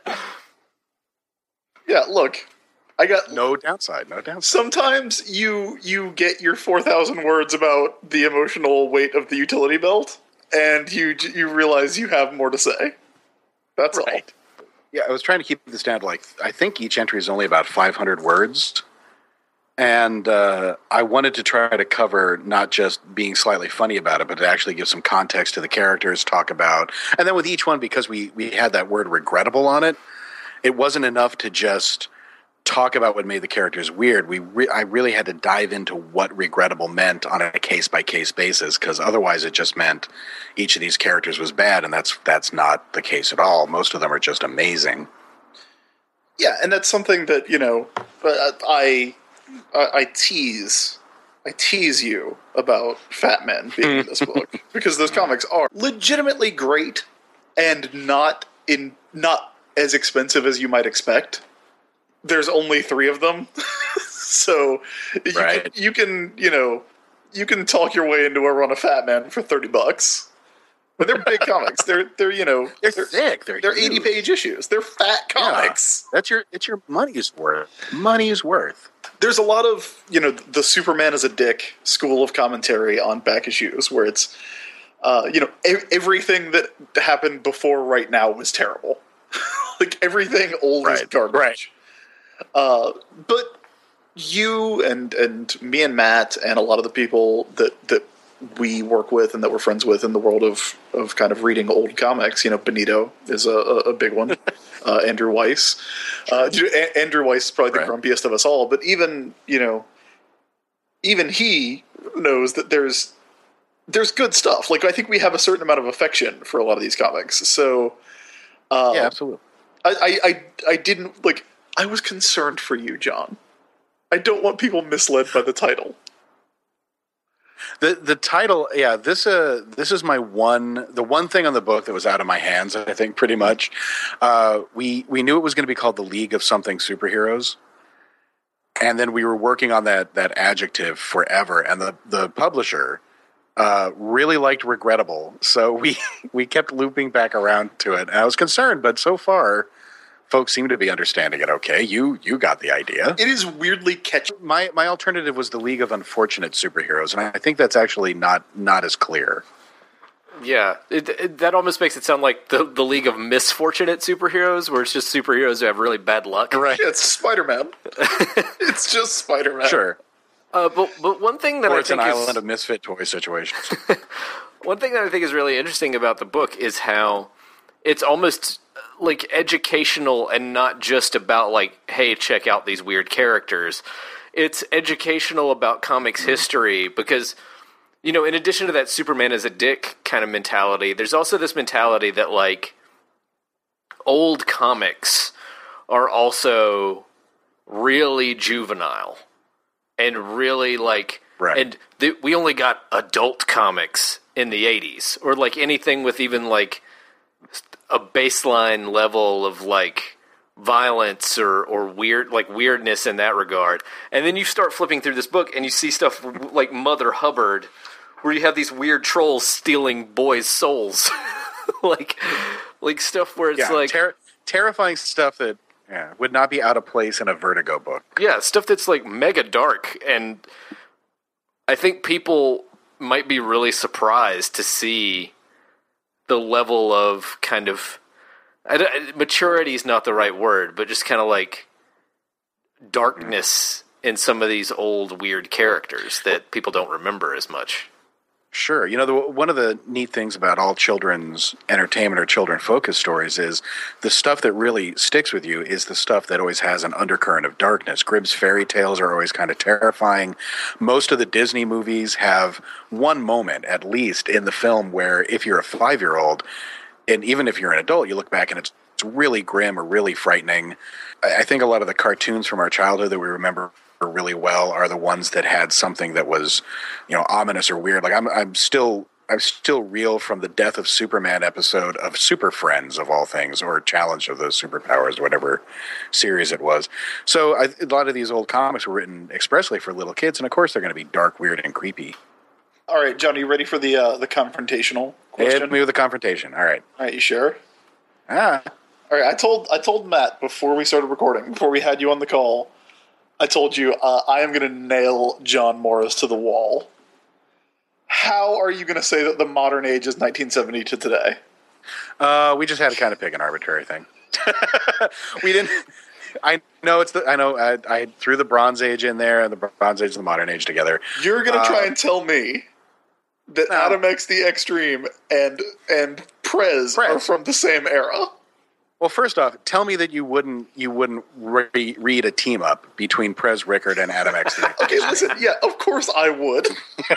Yeah, look. I got no downside, no downside. Sometimes you you get your four thousand words about the emotional weight of the utility belt, and you you realize you have more to say. That's right. all. Yeah, I was trying to keep this down to, like, I think each entry is only about five hundred words, and uh, I wanted to try to cover not just being slightly funny about it, but to actually give some context to the characters, talk about, and then with each one, because we, we had that word regrettable on it, it wasn't enough to just talk about what made the characters weird. We re- I really had to dive into what regrettable meant on a case-by-case basis, because otherwise it just meant each of these characters was bad, and that's that's not the case at all. Most of them are just amazing. Yeah, and that's something that, you know, I I, I tease I tease you about Fat Man being in this book, because those comics are legitimately great and not in not as expensive as you might expect. There's only three of them, so you, right. can, you can, you know, you can talk your way into a run of Fat Man for thirty bucks. But they're big comics. They're they're you know they're, they're thick. They're they're eighty page issues. They're fat comics. Yeah. That's your it's your money's worth. Money's worth. There's a lot of, you know, the Superman is a dick school of commentary on back issues where it's, uh, you know, e- everything that happened before right now was terrible. Like everything old right. is garbage. Right. Uh, but you and and me and Matt and a lot of the people that that we work with and that we're friends with in the world of, of kind of reading old comics. You know, Benito is a, a, a big one. uh, Andrew Weiss. Uh, a- Andrew Weiss is probably Right. the grumpiest of us all, but even, you know, even he knows that there's there's good stuff. Like, I think we have a certain amount of affection for a lot of these comics. So, uh, Yeah, absolutely. I, I, I, I didn't, like, I was concerned for you, John. I don't want people misled by the title. The the title, yeah, this uh this is my one the one thing on the book that was out of my hands, I think, pretty much. Uh, we we knew it was going to be called the League of Something Superheroes. And then we were working on that that adjective forever, and the, the publisher uh, really liked regrettable. So we we kept looping back around to it. And I was concerned, but so far folks seem to be understanding it okay. You you got the idea. It is weirdly catchy. My my alternative was the League of Unfortunate Superheroes, and I think that's actually not not as clear. Yeah, it, it, that almost makes it sound like the, the League of Misfortunate Superheroes, where it's just superheroes who have really bad luck. Right. Yeah, it's Spider-Man. It's just Spider-Man. Sure. Uh, but but one thing that Or I it's an think is island of misfit toy situations. one thing that I think is really interesting about the book is how it's almost like educational and not just about like, hey, check out these weird characters. It's educational about comics Mm-hmm. history because, you know, in addition to that Superman is a dick kind of mentality, there's also this mentality that like old comics are also really juvenile and really like, Right. and th- we only got adult comics in the eighties or like anything with even like a baseline level of like violence or, or weird like weirdness in that regard. And then you start flipping through this book and you see stuff like Mother Hubbard where you have these weird trolls stealing boys' souls. like like stuff where it's yeah, like ter- terrifying stuff that yeah, would not be out of place in a Vertigo book. yeah, stuff that's like mega dark, and I think people might be really surprised to see the level of kind of I don't- maturity is not the right word, but just kind of like darkness in some of these old weird characters that people don't remember as much. Sure. You know, the, one of the neat things about all children's entertainment or children-focused stories is the stuff that really sticks with you is the stuff that always has an undercurrent of darkness. Grimm's fairy tales are always kind of terrifying. Most of the Disney movies have one moment, at least, in the film where if you're a five-year-old, and even if you're an adult, you look back and it's, it's really grim or really frightening. I, I think a lot of the cartoons from our childhood that we remember really well are the ones that had something that was, you know, ominous or weird. Like I'm, I'm still, I'm still reel from the Death of Superman episode of Super Friends of all things, or Challenge of the Superpowers, whatever series it was. So I, a lot of these old comics were written expressly for little kids, and of course they're going to be dark, weird, and creepy. All right, John, are you ready for the uh, the confrontational question? Hit me with the confrontation. All right. All right, you sure? Ah, All right, I told I told Matt before we started recording, before we had you on the call, I told you uh, I am going to nail John Morris to the wall. How are you going to say that the modern age is nineteen seventy to today? uh, we just had to kind of pick an arbitrary thing. We didn't. I know it's the. I know I, I threw the Bronze Age in there and the Bronze Age and the Modern Age together. You're going to try Uh, and tell me that No. Adam X the Extreme and and Prez, Prez. are from the same era. Well, first off, tell me that you wouldn't you wouldn't re- read a team up between Prez Rickard and Adam X. Okay, listen. Yeah, of course I would.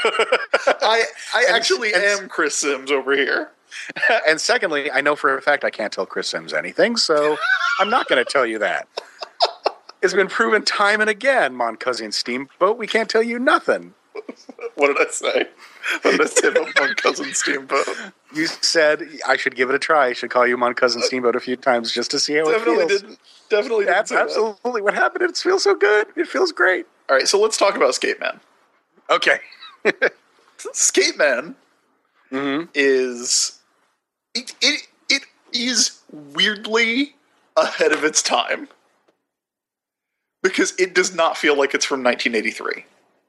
I I And- actually and- am Chris Sims over here. And secondly, I know for a fact I can't tell Chris Sims anything, so I'm not going to tell you that. It's been proven time and again, Mon Cousin Steamboat. We can't tell you nothing. What did I say? What did I say about my cousin Steamboat? You said I should give it a try. I should call you Mon Cousin Steamboat a few times just to see how Definitely it feels. didn't. Definitely didn't That's say that. absolutely what happened. It feels so good. It feels great. All right, so let's talk about Skate Man. Okay. Skate Man Mm-hmm. is it, it it is weirdly ahead of its time because it does not feel like it's from nineteen eighty-three.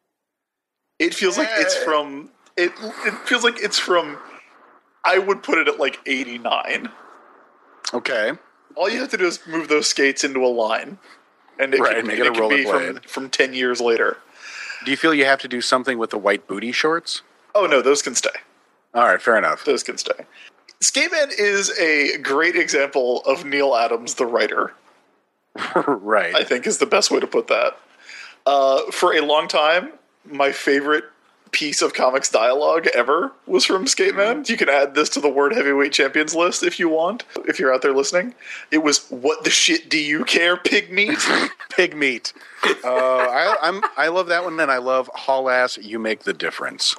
It feels like it's from it. It feels like it's from. I would put it at like eighty-nine. Okay. All you have to do is move those skates into a line, and it Right, can, make and it a can be from, rollerblade. from ten years later. Do you feel you have to do something with the white booty shorts? Oh no, those can stay. All right, fair enough. Those can stay. Skateman is a great example of Neil Adams, the writer. Right. I think is the best way to put that. Uh, for a long time, my favorite piece of comics dialogue ever was from Skateman. You can add this to the Word Heavyweight Champions list if you want, if you're out there listening. It was, "What the shit do you care, pig meat?" Pig meat. Uh, I, I'm, I love that one, and I love haul ass, you make the difference.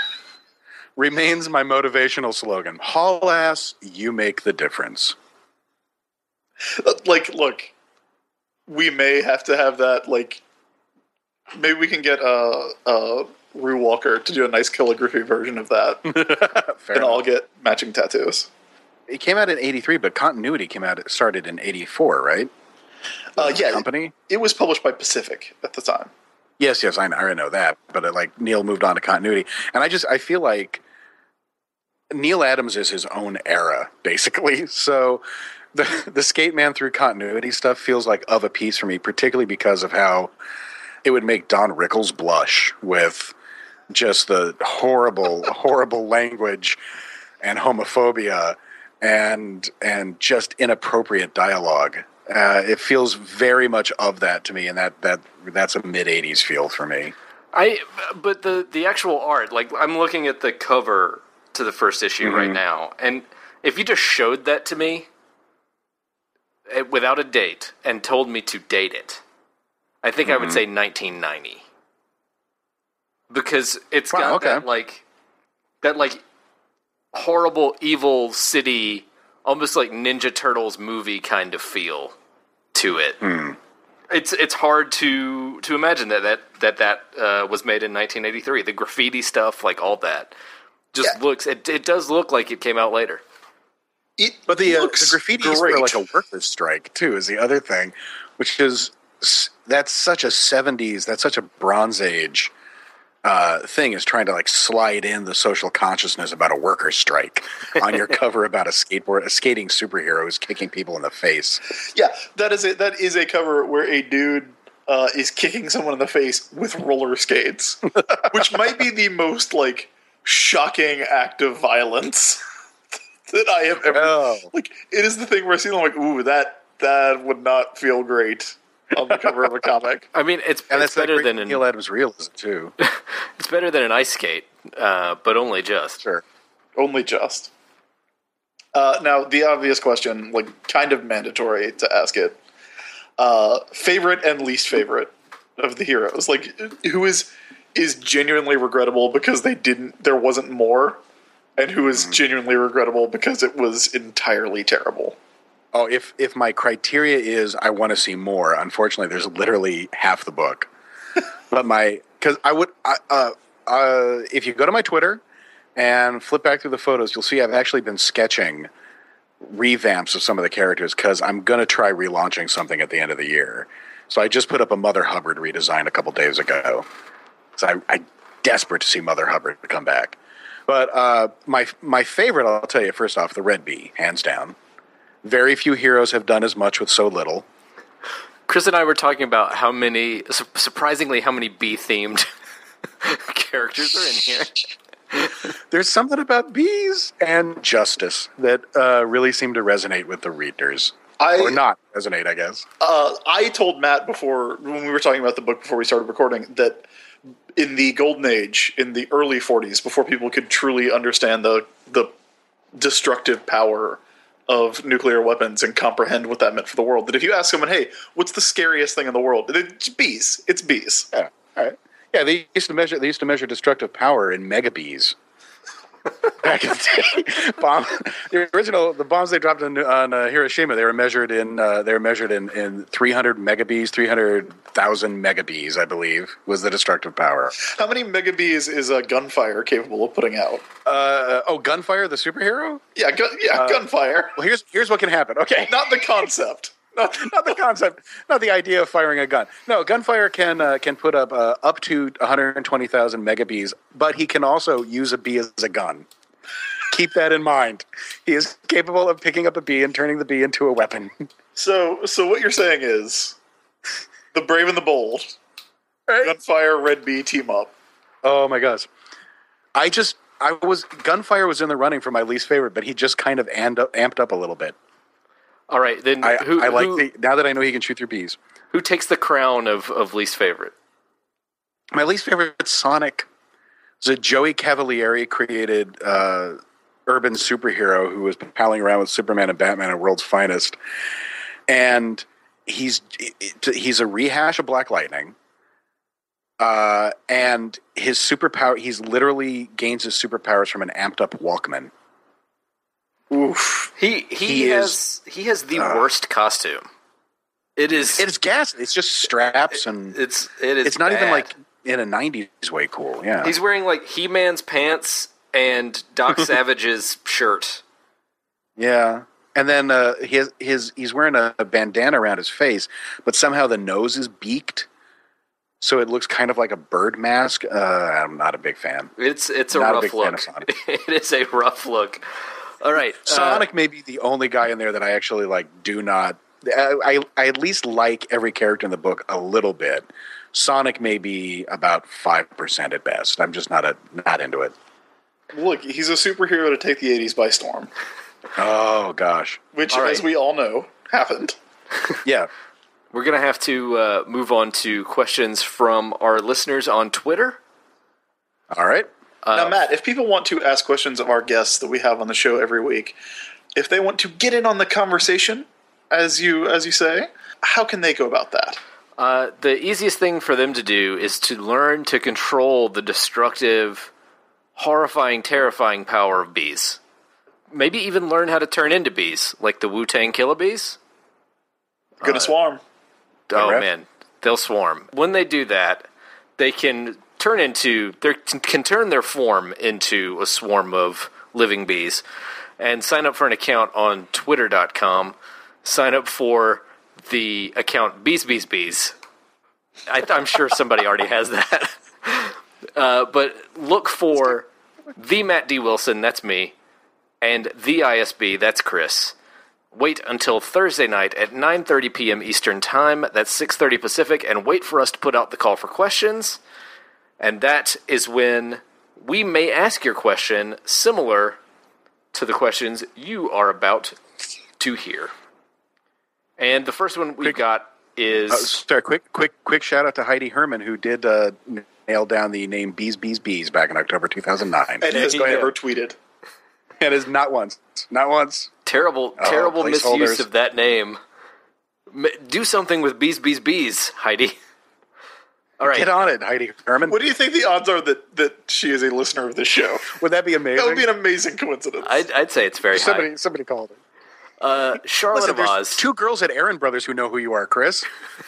Remains my motivational slogan. Haul ass, you make the difference. Like, look, we may have to have that, like, maybe we can get uh, uh, Rue Walker to do a nice calligraphy version of that. Fair and enough. I'll get matching tattoos. It came out in eighty-three, but Continuity came out, it started in eighty-four, right? Uh, yeah, Company? It, it was published by Pacific at the time. Yes, yes, I, I already know that. But it, like Neil moved on to Continuity, and I just I feel like Neil Adams is his own era, basically. So the the Skateman through Continuity stuff feels like of a piece for me, particularly because of how it would make Don Rickles blush with just the horrible, horrible language and homophobia and and just inappropriate dialogue. Uh, it feels very much of that to me, and that that that's a mid eighties feel for me. I but the the actual art, like I'm looking at the cover to the first issue Mm-hmm. right now, and if you just showed that to me eh, without a date and told me to date it, I think Mm-hmm. I would say nineteen ninety, because it's Wow, got okay. that like that like horrible evil city, almost like Ninja Turtles movie kind of feel to it. Hmm. It's it's hard to to imagine that that that, that uh, was made in nineteen eighty-three. The graffiti stuff, like all that, just Yeah. looks. It, it does look like it came out later. It But the uh, the looks graffiti is great. for like a workers' strike too. Is the other thing, which is that's such a seventies. That's such a Bronze Age uh, thing. Is trying to like slide in the social consciousness about a workers' strike on your cover about a skateboard, a skating superhero who's kicking people in the face. Yeah, that is it. That is a cover where a dude uh, is kicking someone in the face with roller skates, which might be the most like shocking act of violence that I have ever. Oh. Like, it is the thing where I see them like, ooh, that that would not feel great on the cover of a comic. I mean, it's, And it's that's that better great than an Neil Adams realism too. it's better than an ice skate, uh, but only just. Sure. Only just. Uh, now, the obvious question, like kind of mandatory to ask it: uh, favorite and least favorite of the heroes. Like, who is is genuinely regrettable because they didn't, there wasn't more, and who is genuinely regrettable because it was entirely terrible. Oh, if if my criteria is I want to see more, unfortunately, there's literally half the book. But my because I would I, uh, uh, if you go to my Twitter and flip back through the photos, you'll see I've actually been sketching revamps of some of the characters because I'm going to try relaunching something at the end of the year. So I just put up a Mother Hubbard redesign a couple days ago. So I, I'm desperate to see Mother Hubbard come back. But uh, my my favorite, I'll tell you first off, the Red Bee, hands down. Very few heroes have done as much with so little. Chris and I were talking about how many, su- surprisingly, how many bee-themed characters are in here. There's something about bees and justice that uh, really seem to resonate with the readers. I or not resonate, I guess. Uh, I told Matt before, when we were talking about the book before we started recording, that in the Golden Age, in the early forties, before people could truly understand the the destructive power of nuclear weapons and comprehend what that meant for the world, that if you ask someone, hey, what's the scariest thing in the world? It's bees. It's bees. Yeah, all right. Yeah, they used to measure. They used to measure destructive power in megabees. Back in the day, bomb. The original, the bombs they dropped on, on uh, Hiroshima, they were measured in. Uh, they were measured in, in three hundred megabees, three hundred thousand megabees, I believe, was the destructive power. How many megabees is a gunfire capable of putting out? Uh, oh, Gunfire, the superhero. Yeah, gun, yeah, Uh, gunfire. Well, here's here's what can happen. Okay, Not the concept. not, not the concept, not the idea of firing a gun. No, gunfire can uh, can put up uh, up to one hundred twenty thousand megabees, but he can also use a bee as a gun. Keep that in mind. He is capable of picking up a bee and turning the bee into a weapon. So, so what you're saying is, the brave and the bold, Right? gunfire, red bee team up. Oh my gosh. I just I was Gunfire was in the running for my least favorite, but he just kind of amped up, amped up a little bit. All right, then I, who, I like who, the now that I know he can shoot through bees. who takes the crown of, of least favorite? My least favorite is Sonic. It's a Joey Cavalieri created uh, urban superhero who was palling around with Superman and Batman at World's Finest, and he's he's a rehash of Black Lightning. Uh, and his superpower, he's literally gains his superpowers from an amped up Walkman. Oof. He he, He has is- he has the uh, worst costume. It is It's gas. It's just straps and it's it is it's not even bad. like in a nineties way cool. Yeah. He's wearing like He-Man's pants and Doc Savage's shirt. Yeah. And then uh, his his he's wearing a, a bandana around his face, but somehow the nose is beaked, so it looks kind of like a bird mask. Uh, I'm not a big fan. It's it's a Not a rough big fan look. of Sonic. It is a rough look. All right, uh, Sonic may be the only guy in there that I actually like. Do not. I, I I at least like every character in the book a little bit. Sonic may be about five percent at best. I'm just not a not into it. Look, he's a superhero to take the eighties by storm, Oh gosh. which, All right. as we all know, happened. Yeah. we're gonna have to uh, move on to questions from our listeners on Twitter. All right. Now, Matt, if people want to ask questions of our guests that we have on the show every week, if they want to get in on the conversation, as you as you say, how can they go about that? Uh, the easiest thing for them to do is to learn to control the destructive, horrifying, terrifying power of bees. Maybe even learn how to turn into bees, like the Wu-Tang Killer Bees. Gonna swarm. Oh Rep. man, they'll swarm. When they do that, they can turn into they can turn their form into a swarm of living bees. And sign up for an account on twitter dot com. Sign up for the account Bees Bees Bees. I, I'm sure somebody already has that. Uh, but look for the Matt D. Wilson, that's me, and the I S B, that's Chris. Wait until Thursday night at nine thirty p.m. Eastern Time, that's six thirty Pacific, and wait for us to put out the call for questions. And that is when we may ask your question similar to the questions you are about to hear. And the first one we've got is... Uh, sorry, quick, quick, quick shout out to Heidi Herman, who did uh, nail down the name Bees, Bees, Bees back in October two thousand nine. And has Go ahead. never tweeted. It is not once. Not once. Terrible, Oh, terrible misuse placeholders. of that name. M- Do something with Bees, Bees, Bees, Heidi. All right. Get on it, Heidi Herman. What do you think the odds are that, that she is a listener of this show? Would that be amazing? That would be an amazing coincidence. I'd, I'd say it's very somebody, high. somebody called it. Uh, Charlotte Listen, of there's Oz. two girls at Aaron Brothers who know who you are, Chris.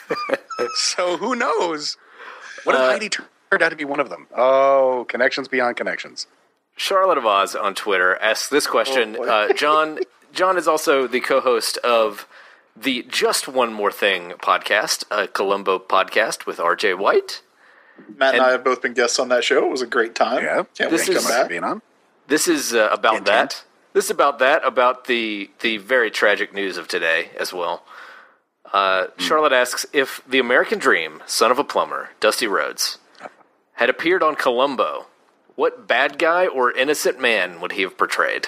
So who knows? What if Uh, Heidi turned out to be one of them? Oh, connections beyond connections. Charlotte of Oz on Twitter asks this question. Oh, boy. uh, John John is also the co-host of the Just One More Thing podcast, a Columbo podcast with R J White. Matt and, and- I have both been guests on that show. It was a great time. Yeah. Can't This wait to is- come back. Being on. This is uh, about Intent. that. This is about that, about the the very tragic news of today as well. Uh, Charlotte asks if the American Dream, son of a plumber, Dusty Rhodes, had appeared on Columbo, what bad guy or innocent man would he have portrayed?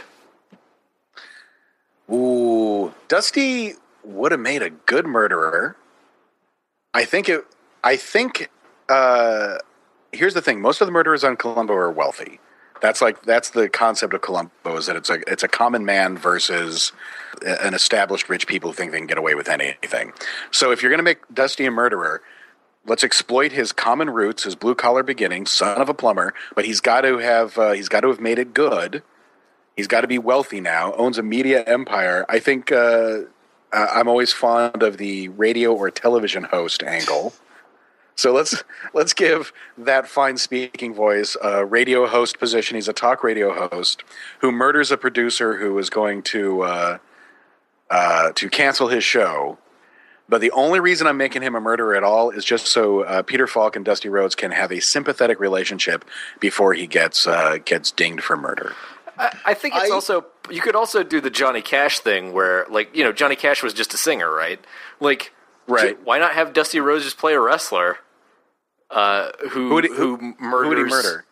Ooh, Dusty would have made a good murderer. I think it. I think. Uh, here's the thing: most of the murderers on Columbo are wealthy. That's like that's the concept of Columbo, is that it's a it's a common man versus an established rich people who think they can get away with anything. So if you're going to make Dusty a murderer, let's exploit his common roots, his blue collar beginnings, son of a plumber. But he's got to have uh, he's got to have made it good. He's got to be wealthy now, owns a media empire. I think uh, uh, I'm always fond of the radio or television host angle. So let's let's give that fine speaking voice a radio host position. He's a talk radio host who murders a producer who is going to uh, uh, to cancel his show. But the only reason I'm making him a murderer at all is just so uh, Peter Falk and Dusty Rhodes can have a sympathetic relationship before he gets uh, gets dinged for murder. I, I think it's I- also you could also do the Johnny Cash thing where, like, you know, Johnny Cash was just a singer, right? Like, Right. j- why not have Dusty Rhodes just play a wrestler uh, who Who would he- who who- murders? Who would he murder?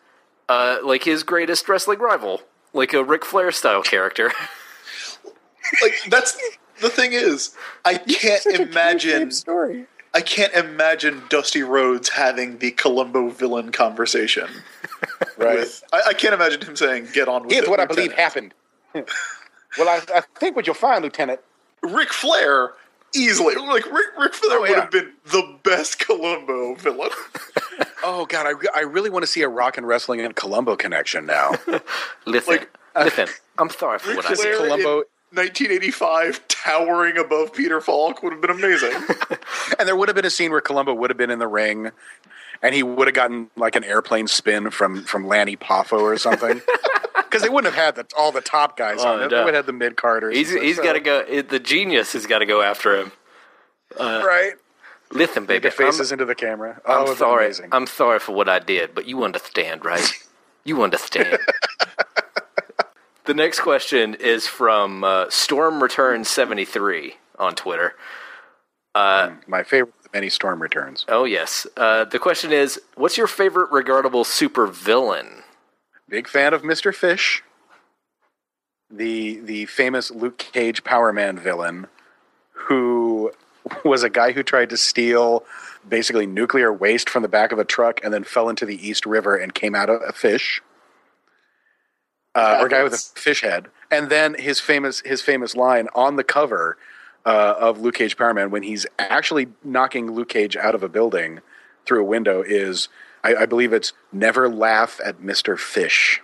Uh, like his greatest wrestling rival, like a Ric Flair style character. Like that's the thing is, I can't imagine. Story. I can't imagine Dusty Rhodes having the Columbo villain conversation. Right. With, I, I can't imagine him saying, "Get on with Here's it, what I Lieutenant." believe happened. Well, I, I think what you'll find, Lieutenant. Ric Flair easily, like Ric, Ric Flair Oh, would yeah. have been the best Columbo villain. Oh God, I, re- I really want to see a Rock and Wrestling and Columbo connection now. Listen, Like, listen. I'm sorry for Ric what I Flair said. Columbo- in nineteen eighty-five, towering above Peter Falk, would have been amazing. And there would have been a scene where Columbo would have been in the ring, and he would have gotten like an airplane spin from from Lanny Poffo or something. Because they wouldn't have had the, all the top guys Oh, on it. no. They would have had the mid carders. He's he's got to go. It, the genius has got to go after him. right. Listen, baby. Get faces I'm, into the camera. I'm Oh, it's sorry. amazing. I'm sorry for what I did, but you understand, right? You understand. The next question is from uh, Storm Return seventy-three on Twitter. My favorite of the many Storm returns. Oh yes. Uh, the question is, what's your favorite regardable super villain? Big fan of Mister Fish, the the famous Luke Cage Power Man villain, who was a guy who tried to steal basically nuclear waste from the back of a truck and then fell into the East River and came out a fish. Uh, or a guy with a fish head, and then his famous his famous line on the cover uh, of Luke Cage Power Man when he's actually knocking Luke Cage out of a building through a window is, I, I believe it's "Never laugh at Mister Fish."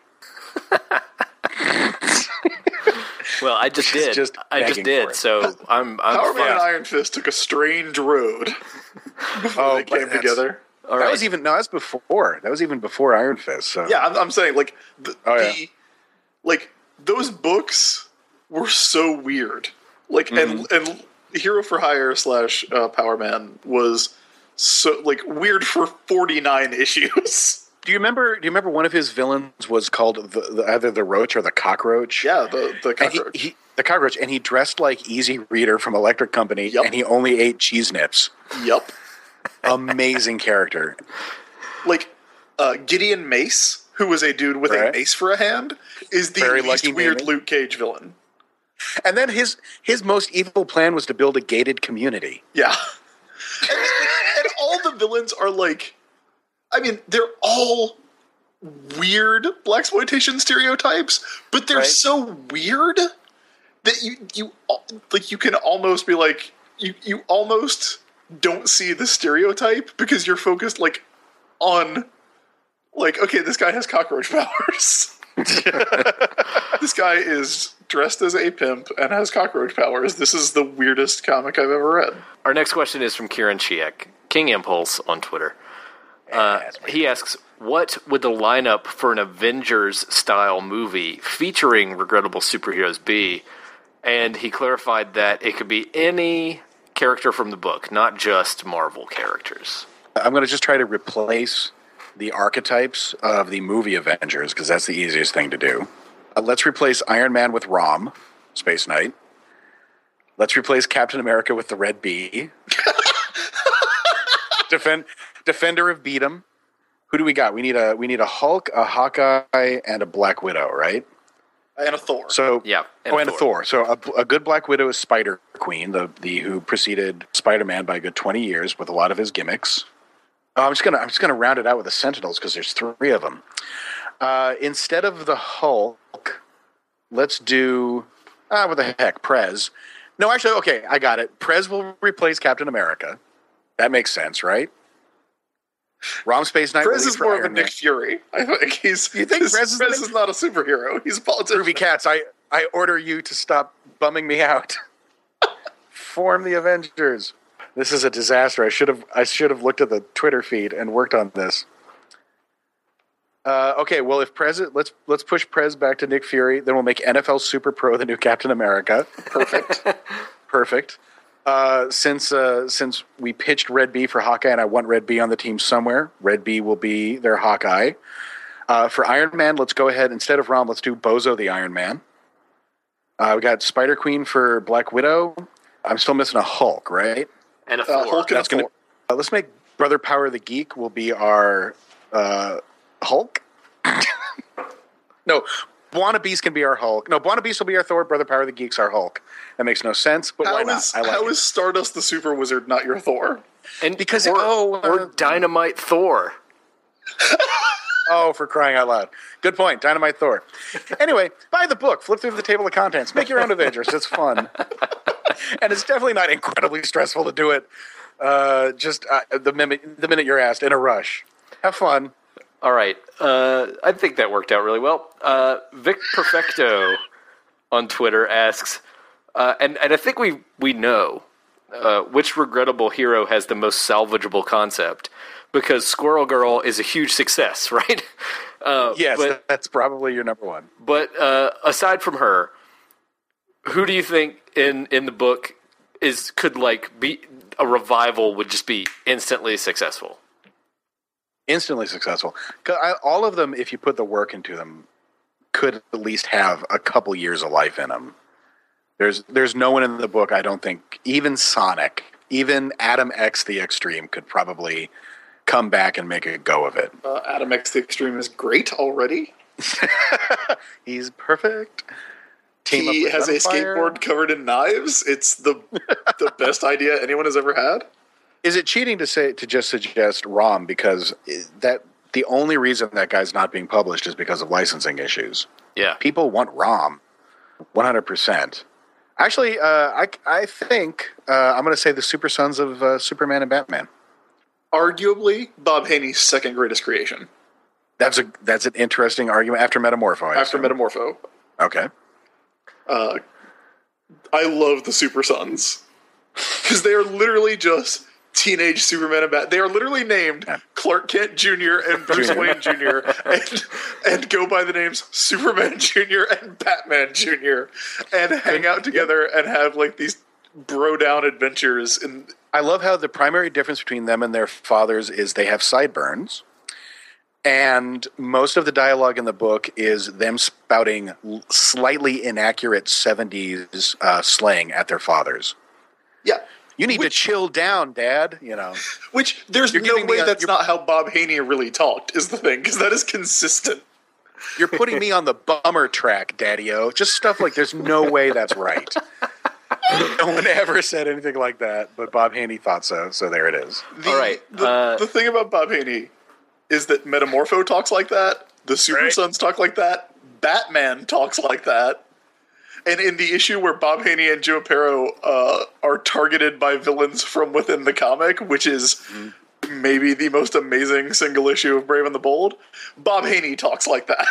Well, I just She's did. just I just begging did. for it. So I'm. I'm Power Man fine. and Iron Fist took a strange road before Oh, they but came that's- together. All that right. was even no, that's before. That was even before Iron Fist. So. Yeah, I'm, I'm saying like the, Oh, yeah. the like those books were so weird. Like and and Hero for Hire slash uh, Power Man was so like weird for forty-nine issues. Do you remember? Do you remember one of his villains was called the, the, either the Roach or the Cockroach? Yeah, the the And he, cockroach. he, the cockroach, and he dressed like Easy Reader from Electric Company, Yup. and he only ate cheese nips. Yep. Amazing character. Like uh, Gideon Mace, who was a dude with Right. a mace for a hand, is the Very least lucky weird naming. Luke Cage villain. And then his his most evil plan was to build a gated community. Yeah. and, and all the villains are like, I mean, they're all weird blaxploitation stereotypes, but they're Right. so weird that you you like you can almost be like you you almost don't see the stereotype because you're focused like on like okay, this guy has cockroach powers. This guy is dressed as a pimp and has cockroach powers. This is the weirdest comic I've ever read. Our next question is from Kieran Chiek, King Impulse on Twitter. Uh, he asks, what would the lineup for an Avengers-style movie featuring regrettable superheroes be? And he clarified that it could be any character from the book, not just Marvel characters. I'm going to just try to replace the archetypes of the movie Avengers because that's the easiest thing to do. Uh, let's replace Iron Man with Rom, Space Knight. Let's replace Captain America with the Red Bee. Defend, Defender of Beatum. Who do we got? We need a we need a Hulk, a Hawkeye, and a Black Widow, right? And a Thor. So Yeah, and oh, and Thor. a Thor. So a, a good Black Widow is Spider Queen, the the who preceded Spider Man by a good twenty years with a lot of his gimmicks. Oh, I'm just gonna I'm just gonna round it out with the Sentinels because there's three of them. Uh, instead of the Hulk, let's do ah what the heck, Prez. No, actually, okay, I got it. Prez will replace Captain America. That makes sense, right? Rom Space Knight. Prez will lead is for more of a Iron Man. Nick Fury. I think he's. You think Prez, Prez is Prez a Nick- is not a superhero. He's a politician. Groovy Cats, I, I order you to stop bumming me out. Form the Avengers. This is a disaster. I should have I should have looked at the Twitter feed and worked on this. Uh, okay, well, if Prez, let's let's push Prez back to Nick Fury. Then we'll make N F L Super Pro the new Captain America. Perfect, perfect. Uh, since uh, since we pitched Red Bee for Hawkeye, and I want Red Bee on the team somewhere, Red Bee will be their Hawkeye. Uh, for Iron Man, let's go ahead instead of Rom, let's do Bozo the Iron Man. Uh, we got Spider Queen for Black Widow. I'm still missing a Hulk, right? And a Uh, Thor. Hulk and a That's gonna. Thor. Uh, let's make Brother Power the Geek will be our uh, Hulk. No, Buona Beast can be our Hulk. No, Buona Beast will be our Thor. Brother Power of the Geeks our Hulk. That makes no sense, but How why not? is, I like how it. is Stardust the Super Wizard not your Thor? And Because- or, oh, uh, or Dynamite Thor. Oh, for crying out loud. Good point. Dynamite Thor. Anyway, buy the book. Flip through the table of contents. Make your own Avengers. It's fun. And it's definitely not incredibly stressful to do it uh, just uh, the, minute, the minute you're asked in a rush. Have fun. All right. Uh, I think that worked out really well. Uh, Vic Perfecto on Twitter asks, uh, and, and I think we, we know uh, which regrettable hero has the most salvageable concept, because Squirrel Girl is a huge success, right? Uh, Yes, but, that's probably your number one. but uh, aside from her, who do you think in, in the book is could like be a revival would just be instantly successful? Instantly successful. 'Cause I, all of them, if you put the work into them, could at least have a couple years of life in them. There's there's no one in the book, I don't think, even Sonic, even Adam X the Extreme could probably come back and make a go of it. Uh, Adam X the Extreme is great already. He's perfect. Team up He with has a Gunfire. skateboard covered in knives. It's the the best idea anyone has ever had. Is it cheating to say to just suggest ROM because that the only reason that guy's not being published is because of licensing issues? Yeah. People want ROM, one hundred percent. Actually, uh, I I think uh, I'm going to say the Super Sons of uh, Superman and Batman. Arguably, Bob Haney's second greatest creation That's a that's an interesting argument after Metamorpho. I after assume. Metamorpho. Okay. Uh, I love the Super Sons because they are literally just teenage Superman and Bat. They are literally named Yeah. Clark Kent Junior and Bruce Junior Wayne Junior and and go by the names Superman Junior and Batman Junior and hang out together and have like these bro down adventures. And I love how the primary difference between them and their fathers is they have sideburns. And most of the dialogue in the book is them spouting l- slightly inaccurate seventies uh, slang at their fathers. yeah, You need Which- to chill down, Dad. You know, which there's You're no giving me way a- that's you're- not how Bob Haney really talked. Is the thing because that is consistent. you're putting me on the bummer track, Daddy-O. Just stuff like there's no way that's right. No one ever said anything like that, but Bob Haney thought so. So there it is. The, All right, The, uh, the thing about Bob Haney is that Metamorpho talks like that. The Super Right. Sons talk like that. Batman talks like that. And in the issue where Bob Haney and Joe Perro uh, are targeted by villains from within the comic, which is Mm-hmm. maybe the most amazing single issue of Brave and the Bold, Bob Haney talks like that.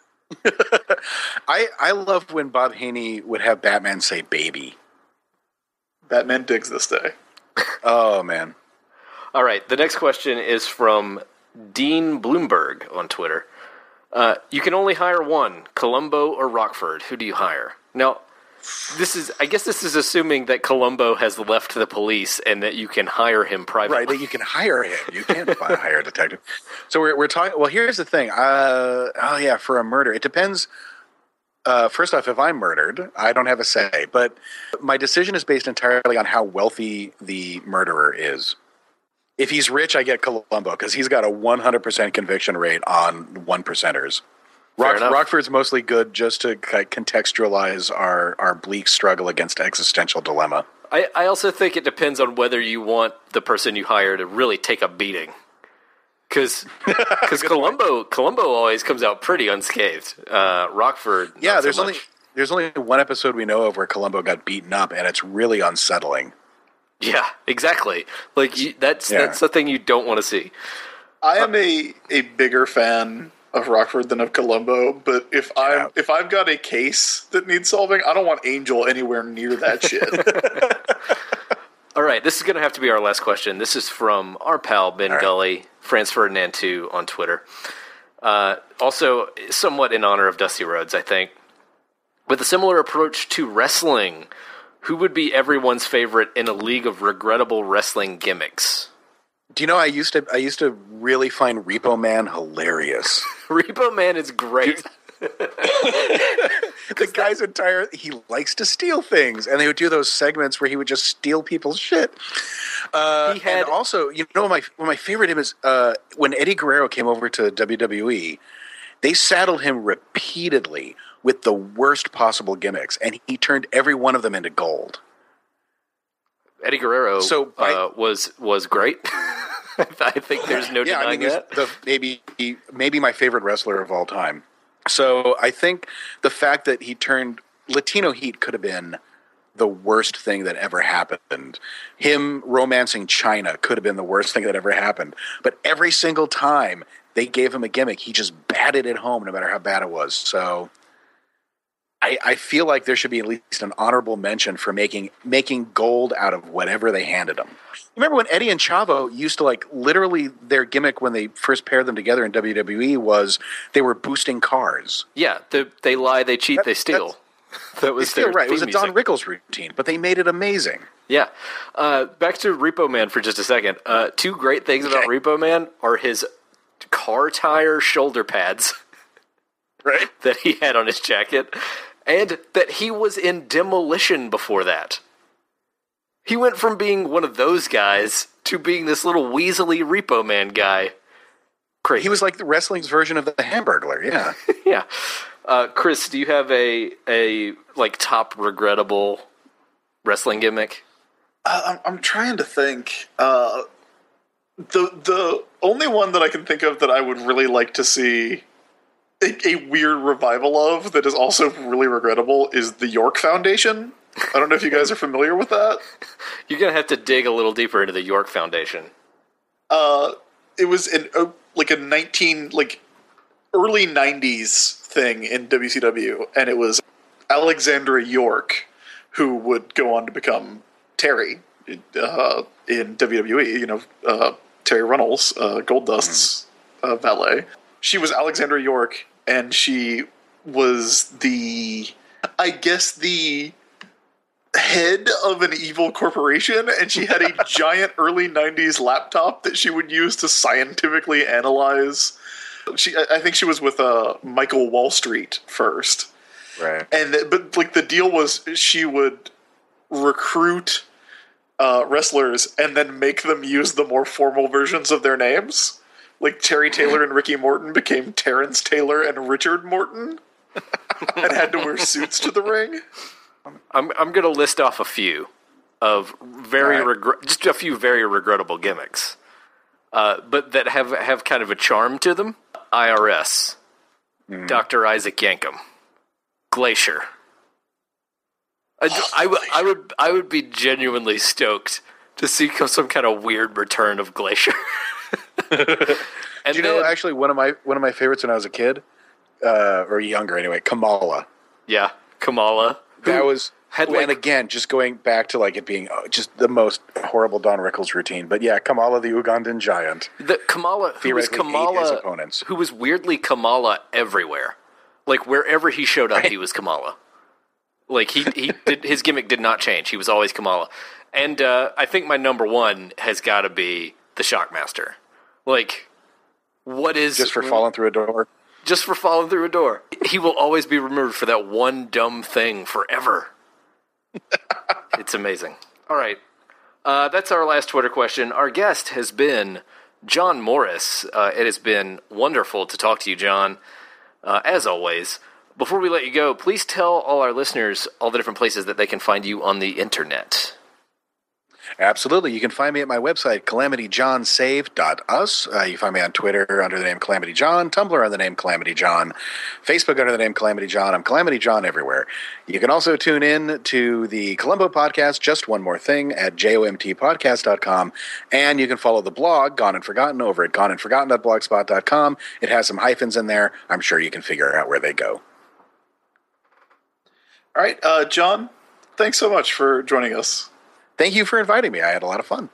I I love when Bob Haney would have Batman say "baby." Batman digs this day. Oh man. All right, the next question is from Dean Bloomberg on Twitter. Uh, you can only hire one, Columbo or Rockford. Who do you hire? Now, this is, I guess this is assuming that Columbo has left the police and that you can hire him privately. Right, that you can hire him. You can't buy- hire a detective. So we're we're talking. Well, here's the thing. Uh, oh yeah, for a murder, it depends. Uh, first off, if I'm murdered, I don't have a say. But my decision is based entirely on how wealthy the murderer is. If he's rich, I get Columbo because he's got a one hundred percent conviction rate on one percenters. Fair Rock, enough. Rockford's mostly good just to kind of contextualize our, our bleak struggle against existential dilemma. I, I also think it depends on whether you want the person you hire to really take a beating. Because Columbo, Columbo always comes out pretty unscathed. Uh, Rockford, not Yeah, so there's much. only there's only one episode we know of where Columbo got beaten up, and it's really unsettling. Yeah, exactly. Like you, that's Yeah. that's the thing you don't want to see. I am a, a bigger fan of Rockford than of Columbo, but if I'm Yeah. if I've got a case that needs solving, I don't want Angel anywhere near that shit. All right, this is going to have to be our last question. This is from our pal Ben right. Gully, Franz Ferdinand two on Twitter. Uh, also, somewhat in honor of Dusty Rhodes, I think. With a similar approach to wrestling, who would be everyone's favorite in a league of regrettable wrestling gimmicks? Do you know I used to I used to really find Repo Man hilarious. Repo Man is great. The guy's entire he likes to steal things, and they would do those segments where he would just steal people's shit. Uh, He had- and also, you know, my my favorite him is uh, when Eddie Guerrero came over to W W E, They saddled him repeatedly with the worst possible gimmicks, and he turned every one of them into gold. Eddie Guerrero So by- uh, was was great. I think there's no Yeah, I denying mean, he's that. the, maybe maybe my favorite wrestler of all time. So I think the fact that he turned Latino Heat could have been the worst thing that ever happened. Him romancing China could have been the worst thing that ever happened. But every single time they gave him a gimmick, he just batted it home no matter how bad it was. So I, I feel like there should be at least an honorable mention for making making gold out of whatever they handed him. Remember when Eddie and Chavo used to, like, literally their gimmick when they first paired them together in W W E was they were boosting cars. Yeah, they, they lie, they cheat, That- they steal. That was They their still right. It was a theme Don music. Rickles routine, but they made it amazing. Yeah. Uh, back to Repo Man for just a second. Uh, two great things about Okay. Repo Man are his car tire shoulder pads Right? that he had on his jacket, and that he was in Demolition before that. He went from being one of those guys to being this little weaselly Repo Man guy. Crazy. He was like the wrestling's version of the Hamburglar, yeah. Yeah. Uh, Chris, do you have a a like top regrettable wrestling gimmick? Uh, I'm, I'm trying to think. Uh, the the only one that I can think of that I would really like to see a, a weird revival of that is also really regrettable is the York Foundation. I don't know if you guys are familiar with that. You're gonna have to dig a little deeper into the York Foundation. Uh, it was an uh, like a nineteen like early nineties thing in W C W, and it was Alexandra York who would go on to become Terry uh, in W W E. You know, uh, Terry Runnels, uh, Goldust's uh, valet. She was Alexandra York, and she was the, I guess, the head of an evil corporation, and she had a giant early nineties laptop that she would use to scientifically analyze. She, I think she was with uh, Michael Wall Street first, Right. and but like the deal was she would recruit uh, wrestlers and then make them use the more formal versions of their names. Like Terry Taylor and Ricky Morton became Terrence Taylor and Richard Morton, and had to wear suits to the ring. I'm I'm gonna list off a few of very All right. regret, just a few very regrettable gimmicks, uh, but that have have kind of a charm to them. I R S, Doctor Isaac Yankem, Glacier. I, Oh, I, would- I would I would be genuinely stoked to see some kind of weird return of Glacier. And Do you know then- actually one of my one of my favorites when I was a kid, uh, or younger anyway, Kamala. yeah, Kamala. That who was had like and again, just going back to like it being oh, just the most horrible Don Rickles routine. But yeah, Kamala the Ugandan giant. the Kamala who was Theoretically ate his Kamala opponents. who was weirdly Kamala everywhere. Like wherever he showed up, he was Kamala. Like he he did, his gimmick did not change. He was always Kamala. And uh, I think my number one has got to be the Shockmaster. Like, what is Just for falling through a door. just for falling through a door? He will always be removed for that one dumb thing forever. It's amazing. All right, uh, that's our last Twitter question. Our guest has been John Morris. Uh, it has been wonderful to talk to you, John. Uh, as always, before we let you go, please tell all our listeners all the different places that they can find you on the internet. Absolutely. You can find me at my website, calamity john save dot u s. Uh, you can find me on Twitter under the name Calamity John, Tumblr under the name Calamity John, Facebook under the name Calamity John. I'm Calamity John everywhere. You can also tune in to the Columbo podcast, Just One More Thing, at jomt podcast dot com. And you can follow the blog, Gone and Forgotten, over at gone and forgotten dot blogspot dot com. It has some hyphens in there. I'm sure you can figure out where they go. All right, uh, John, thanks so much for joining us. Thank you for inviting me. I had a lot of fun.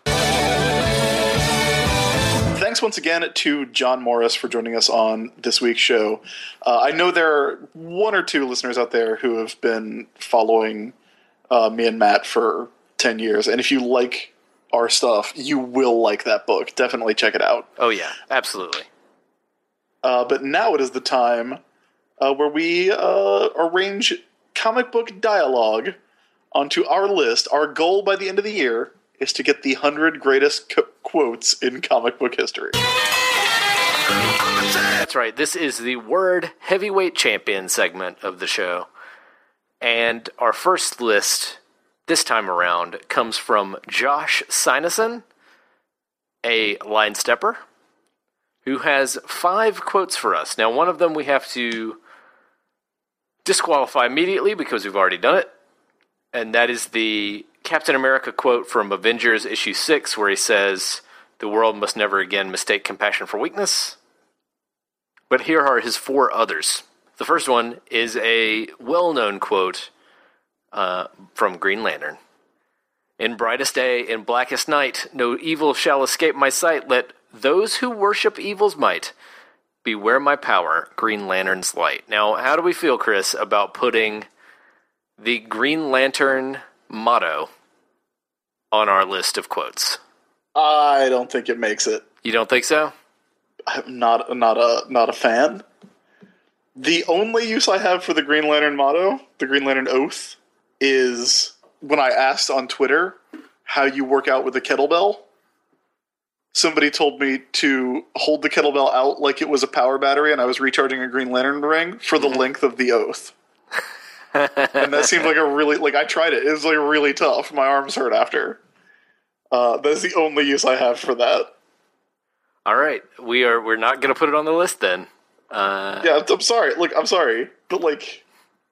Thanks once again to John Morris for joining us on this week's show. Uh, I know there are one or two listeners out there who have been following uh, me and Matt for ten years, and if you like our stuff, you will like that book. Definitely check it out. Oh yeah, absolutely. Uh, but now it is the time uh, where we uh, arrange comic book dialogue onto our list. Our goal by the end of the year is to get the one hundred greatest co- quotes in comic book history. That's right. This is the Word Heavyweight Champion segment of the show. And our first list this time around comes from Josh Sineson, a line stepper, who has five quotes for us. Now, one of them we have to disqualify immediately because we've already done it. And that is the Captain America quote from Avengers issue six, where he says, "The world must never again mistake compassion for weakness." But here are his four others. The first one is a well-known quote uh, from Green Lantern. "In brightest day, in blackest night, no evil shall escape my sight. Let those who worship evil's might beware my power, Green Lantern's light." Now, how do we feel, Chris, about putting the Green Lantern motto on our list of quotes? I don't think it makes it. You don't think so? I'm not not a not a fan. The only use I have for the Green Lantern motto, the Green Lantern oath, is when I asked on Twitter how you work out with a kettlebell. Somebody told me to hold the kettlebell out like it was a power battery and I was recharging a Green Lantern ring for the length of the oath. And that seemed like a really, like, I tried it. It was like really tough. My arms hurt after. Uh, that's the only use I have for that. All right, we are. We're not going to put it on the list then. Uh, Yeah, I'm sorry. Like, I'm sorry, but like,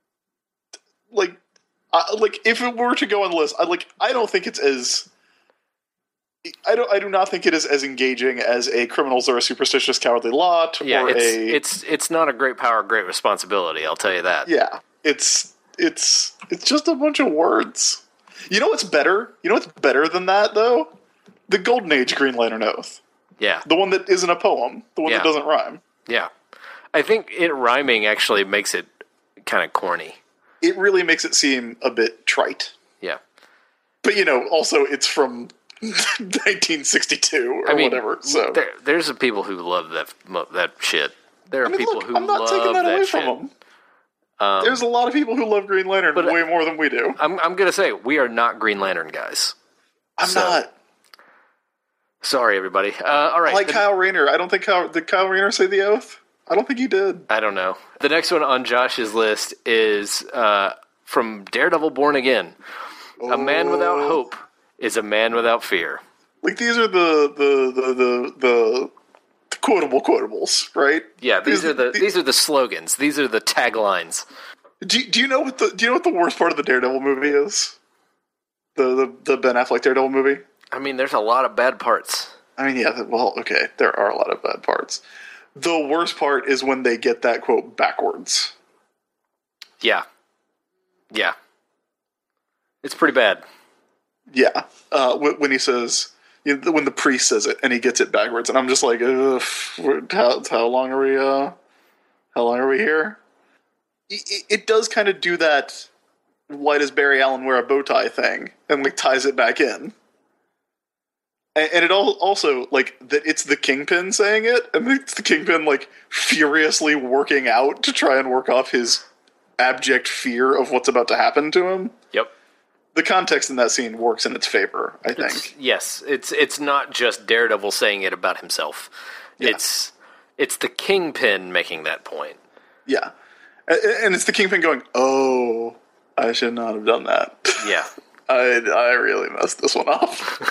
like, I, like, if it were to go on the list, I like. I don't think it's as. I don't. I do not think it is as engaging as a criminals are a superstitious, cowardly lot. yeah, or it's a, it's it's not a great power, great responsibility. I'll tell you that. Yeah, it's it's it's just a bunch of words. You know what's better? You know what's better than that though? The Golden Age Green Lantern oath. Yeah, The one that isn't a poem. The one Yeah. that doesn't rhyme. yeah. I think it rhyming actually makes it kind of corny. It really makes it seem a bit trite. Yeah. But, you know, also it's from nineteen sixty-two or I mean, whatever. So there, there's some people who love that mo- that shit. There are I mean, people look, who I'm not love taking that, that away shit. from them. Um, There's a lot of people who love Green Lantern but, uh, way more than we do. I'm I'm gonna say we are not Green Lantern guys. I'm so- not. Sorry, everybody. Uh, all right. Like the- Kyle Rayner. I don't think Kyle, did Kyle Rayner say the oath? I don't think he did. I don't know. The next one on Josh's list is uh, from Daredevil Born Again. A man without Oh. hope is a man without fear. Like, these are the the the the, the, the quotable quotables, right? Yeah, these are the the- these are the slogans. These are the taglines. Do, do you know what the do you know what the worst part of the Daredevil movie is? The the, the Ben Affleck Daredevil movie? I mean, there's a lot of bad parts. I mean, yeah, well, okay, there are a lot of bad parts. The worst part is when they get that quote backwards. Yeah. Yeah. It's pretty bad. Yeah, uh, wh- when he says, you know, when the priest says it and he gets it backwards, and I'm just like, ugh, we're- how, how long are we? Uh, how long are we here? It, it does kind of do that. Why does Barry Allen wear a bow tie thing and like ties it back in? And, and it all, also like that it's the Kingpin saying it, and it's the Kingpin like furiously working out to try and work off his abject fear of what's about to happen to him. Yep. The context in that scene works in its favor, I think. It's, yes, it's it's not just Daredevil saying it about himself. Yeah. It's it's the Kingpin making that point. Yeah. A- And it's the Kingpin going, oh, I should not have done that. Yeah. I, I really messed this one up.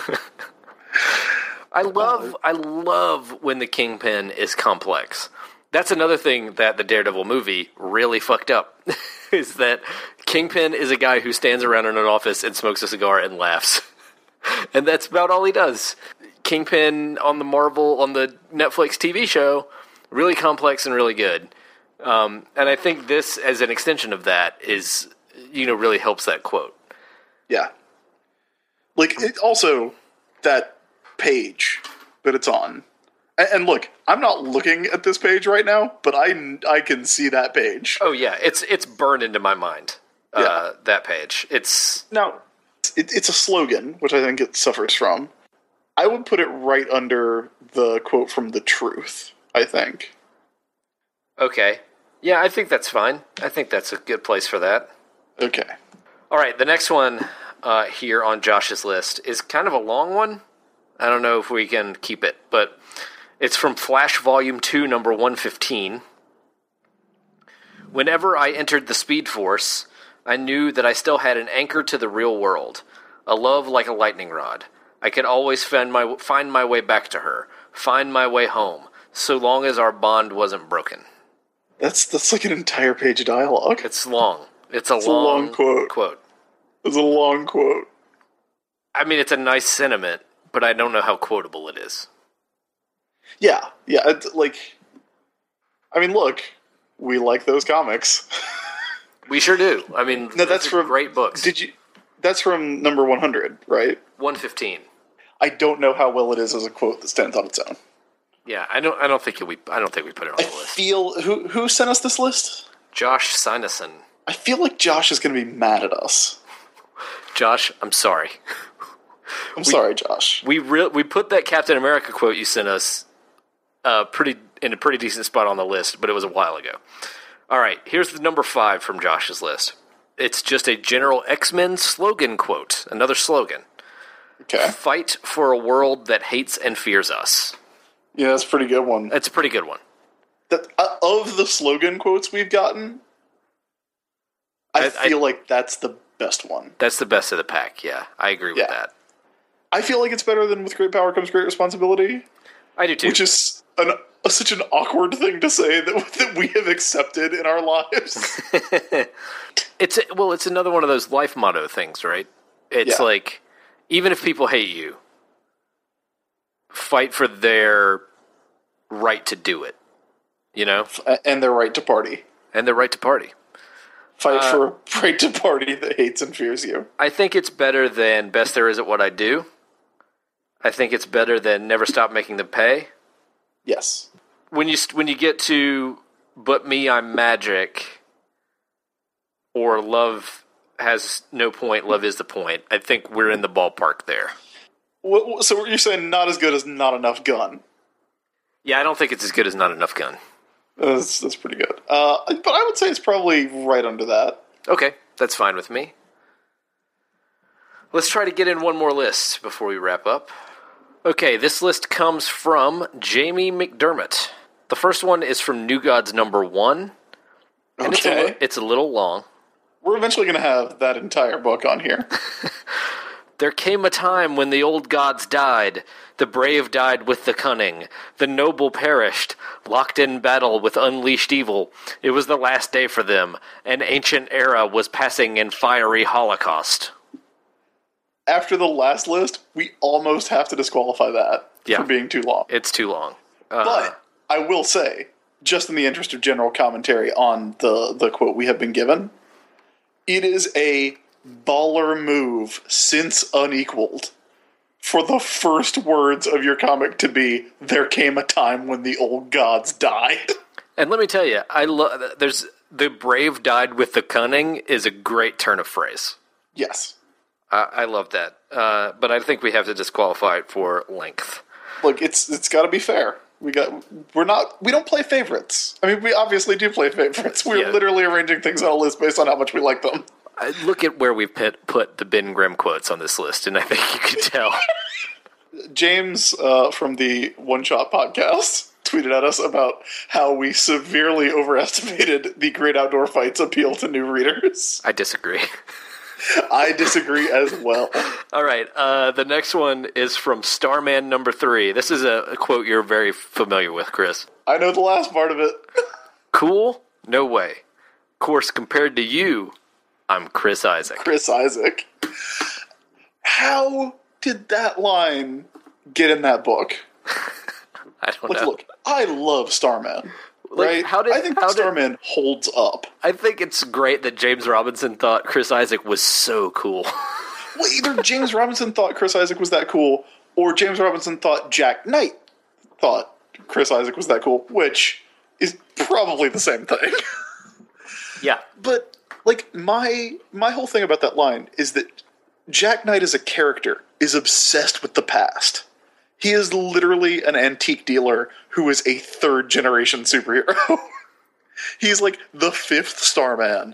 I love I love when the Kingpin is complex. That's another thing that the Daredevil movie really fucked up. Is that Kingpin is a guy who stands around in an office and smokes a cigar and laughs. And that's about all he does. Kingpin on the Marvel, on the Netflix T V show, really complex and really good. Um, and I think this, as an extension of that, is, you know, really helps that quote. Yeah. Like, it also, that page that it's on. And, and look, I'm not looking at this page right now, but I, I can see that page. Oh yeah, it's it's burned into my mind. Uh, Yeah. that page. It's Now, it, it's a slogan, which I think it suffers from. I would put it right under the quote from The Truth, I think. okay. Yeah, I think that's fine. I think that's a good place for that. Okay. All right, the next one uh, here on Josh's list is kind of a long one. I don't know if we can keep it, but It's from Flash Volume two, number one fifteen. Whenever I entered the Speed Force, I knew that I still had an anchor to the real world, a love like a lightning rod. I could always find my, find my way back to her, find my way home, so long as our bond wasn't broken. That's that's like an entire page of dialogue. It's long. It's a, It's long, a long quote. quote. It's a long quote. I mean, it's a nice sentiment, but I don't know how quotable it is. Yeah, yeah. It's like, I mean, look, we like those comics. We sure do. I mean, No, that's those are from great books. Did you? That's from number one hundred, right? one fifteen. I don't know how well it is as a quote that stands on its own. Yeah, I don't. I don't think we. I don't think we put it on I the list. feel who who sent us this list? Josh Sinison. I feel like Josh is going to be mad at us. Josh, I'm sorry. I'm sorry, Josh. We re- we put that Captain America quote you sent us uh, pretty in a pretty decent spot on the list, but it was a while ago. All right, here's the number five from Josh's list. It's just a general X-Men slogan quote. Another slogan. Okay. Fight for a world that hates and fears us. Yeah, that's a pretty good one. That's a pretty good one. That, uh, of the slogan quotes we've gotten, I, I- I- feel like that's the best one. That's the best of the pack, yeah. I agree with Yeah. that. I feel like it's better than with great power comes great responsibility, I do too. which is an, a, such an awkward thing to say that, that we have accepted in our lives. It's well, it's another one of those life motto things, right? It's Yeah. like, even if people hate you, fight for their right to do it, you know, And their right to party. and their right to party. Fight Uh, for a right to party that hates and fears you. I think it's better than best there is at what I do. I think it's better than never stop making them pay. Yes. When you when you get to but me, I'm magic, or love has no point, love is the point. I think we're in the ballpark there. What, what- so you're saying not as good as not enough gun? Yeah, I don't think it's as good as Not Enough Gun. That's, that's pretty good. Uh, but I would say it's probably right under that. Okay, that's fine with me. Let's try to get in one more list before we wrap up. Okay, this list comes from Jamie McDermott. The first one is from New Gods number one. And it's, a, Okay. li- it's a little long. We're eventually going to have that entire book on here. There came a time when the old gods died. The brave died with the cunning. The noble perished, locked in battle with unleashed evil. It was the last day for them. An ancient era was passing in fiery holocaust. After the last list, we almost have to disqualify that Yeah. for being too long. It's too long. Uh, But I will say, just in the interest of general commentary on the, the quote we have been given, it is a baller move since unequaled for the first words of your comic to be, there came a time when the old gods died. and let me tell you, I love. There's the brave died with the cunning is a great turn of phrase. Yes. I, I love that. Uh, but I think we have to disqualify it for length. Look, it's it's got to be fair. We got we're not we don't play favorites. I mean, we obviously do play favorites. We're Yeah. literally arranging things on a list based on how much we like them. I, look at where we've put, put the Ben Grimm quotes on this list, and I think you can tell. James uh, from the One Shot podcast tweeted at us about how we severely overestimated the Great Outdoor Fights appeal to new readers. I disagree. I disagree as well. All right, uh, the next one is from Starman number three. This is a, a quote you're very familiar with, Chris. I know the last part of it. Cool? No way. Course, compared to you, I'm Chris Isaac. Chris Isaac. How did that line get in that book? I don't Look, know. look, I love Starman. Like, Right? how did- I think how that did- Starman holds up. I think it's great that James Robinson thought Chris Isaac was so cool. Well, either James Robinson thought Chris Isaac was that cool, or James Robinson thought Jack Knight thought Chris Isaac was that cool, which is probably the same thing. Yeah. But like my my whole thing about that line is that Jack Knight as a character is obsessed with the past. He is literally an antique dealer who is a third generation superhero. He's like the fifth Starman,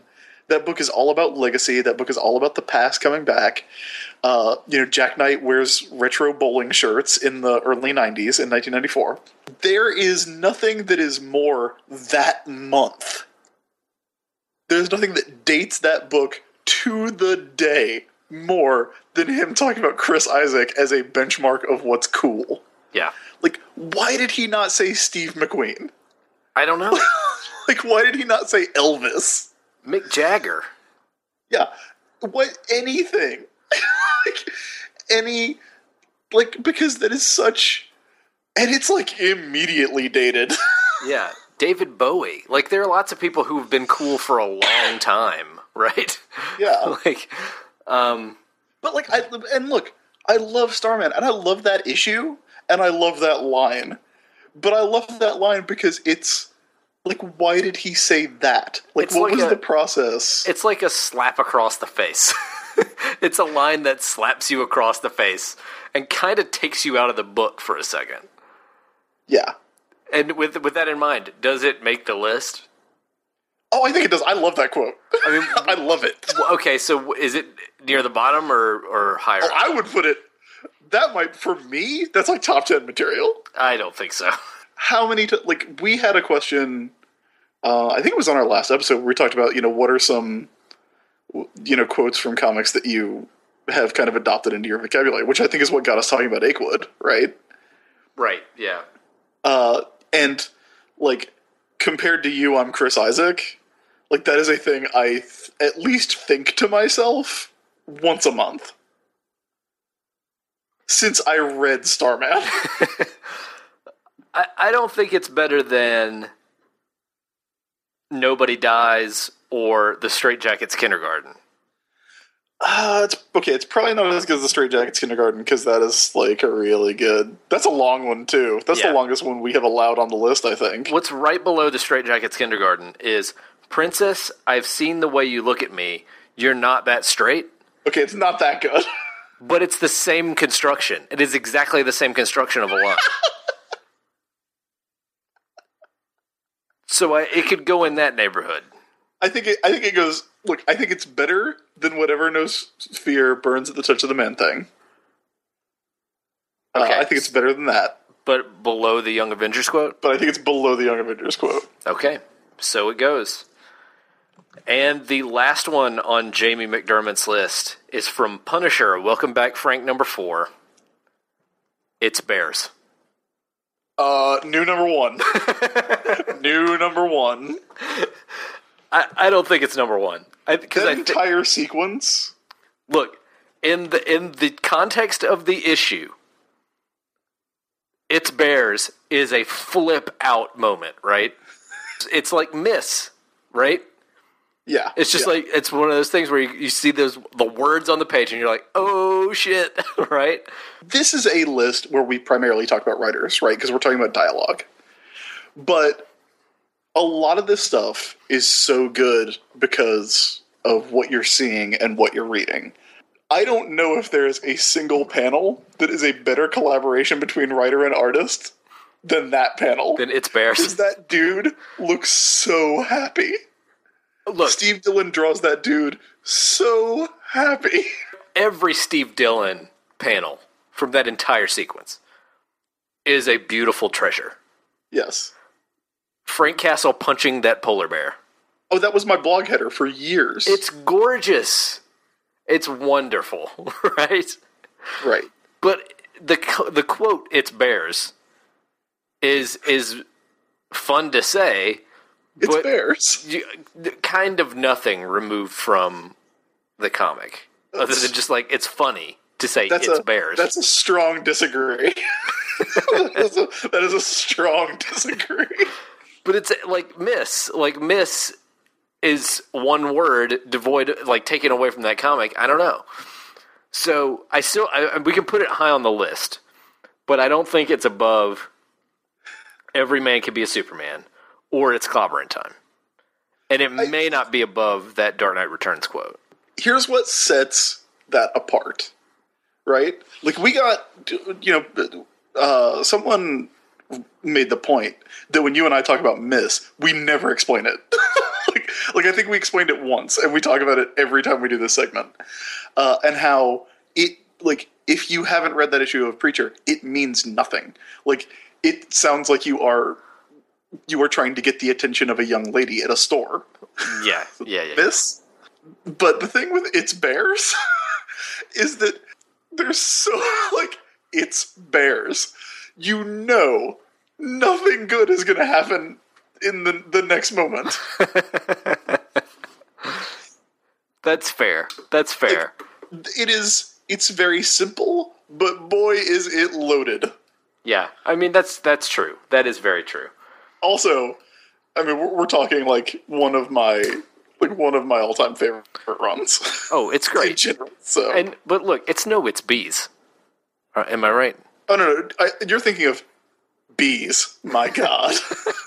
That book is all about legacy. That book is all about the past coming back. Uh, you know, Jack Knight wears retro bowling shirts in the early nineties, in nineteen ninety-four. There is nothing that is more that month. There's nothing that dates that book to the day more than him talking about Chris Isaak as a benchmark of what's cool. Yeah. Like, why did he not say Steve McQueen? I don't know. Like, why did he not say Elvis? Mick Jagger. Yeah. What, anything. Like, any, like, because that is such, and it's, like, immediately dated. Yeah. David Bowie. Like, there are lots of people who've been cool for a long time, right? Yeah. Like, um... But, like, I, and look, I love Starman, and I love that issue, and I love that line. But I love that line because it's, like, why did he say that? Like, It's what like was a- the process? It's like a slap across the face. It's a line that slaps you across the face and kind of takes you out of the book for a second. Yeah. And with with that in mind, does it make the list? Oh, I think it does. I love that quote. I mean, I love it. Well, okay, so is it near the bottom or, or higher? Oh, I would put it, that might, for me, that's like top ten material. I don't think so. How many, t- like, we had a question, uh, I think it was on our last episode, where we talked about, you know, what are some, you know, quotes from comics that you have kind of adopted into your vocabulary, which I think is what got us talking about Akewood, right? Right, yeah. Uh, and, like, compared to you, I'm Chris Isaak. Like, that is a thing I th- at least think to myself once a month. Since I read Starman. I, I don't think it's better than Nobody Dies or The Straight Jacket's Kindergarten. Uh, it's okay. It's probably not as good as the Straight Jackets Kindergarten because that is like a really good. That's a long one too. That's Yeah. the longest one we have allowed on the list, I think. What's right below The Straight Jacket's Kindergarten is, Princess, I've seen the way you look at me. You're not that straight. Okay, it's not that good. But it's the same construction. It is exactly the same construction of a line. So I, it could go in that neighborhood. I think it. I think it goes. Look, I think it's better than whatever No Fear burns at the touch of the man thing. Uh, Okay. I think it's better than that, But below the Young Avengers quote? but I think it's below the Young Avengers quote. Okay, so it goes. And the last one on Jamie McDermott's list is from Punisher. Welcome back, Frank, number four. It's Bears. Uh, new number one. New number one. I, I don't think it's number one. Because That I thi- entire sequence. look, in the in the context of the issue, It's Bears is a flip out moment, right? It's like Miss, right? Yeah, It's just yeah. like, it's one of those things where you, you see those the words on the page and you're like, oh shit, right? This is a list where we primarily talk about writers, right? Because we're talking about dialogue. But a lot of this stuff is so good because of what you're seeing and what you're reading. I don't know if there is a single panel that is a better collaboration between writer and artist than that panel. Then It's Bears. Because that dude looks so happy. Look, Steve Dillon draws that dude so happy. every Steve Dillon panel from that entire sequence is a beautiful treasure. Yes. Frank Castle punching that polar bear. Oh, that was my blog header for years. It's gorgeous. It's wonderful, right? right. But the the quote "It's Bears" is is fun to say. It's but bears. You, kind of nothing removed from the comic, other than just like it's funny to say That's it's a, bears. That's a strong disagree. that, is a, that is a strong disagree. But it's like Miss, like Miss is one word devoid, like taken away from that comic. I don't know. So I still, I, we can put it high on the list, but I don't think it's above Every Man Can Be a Superman or It's Clobbering Time. And it I, may not be above that Dark Knight Returns quote. Here's what sets that apart, right? Like we got, you know, uh, someone made the point that when you and I talk about Miss, we never explain it. like, like I think we explained it once, and we talk about it every time we do this segment, uh, and how it like if you haven't read that issue of Preacher, it means nothing. Like it sounds like you are you are trying to get the attention of a young lady at a store. Yeah, yeah, yeah. This, but the thing with It's Bears is that there's so like it's bears. You know, nothing good is going to happen in the the next moment. That's fair. That's fair. Like, it is. It's very simple, but boy, is it loaded. Yeah, I mean that's that's true. That is very true. Also, I mean we're, we're talking like one of my like one of my all time favorite runs. Oh, it's great. In general, so and but look, it's no, it's bees. Uh, am I right? Oh no, no I, you're thinking of bees. My God.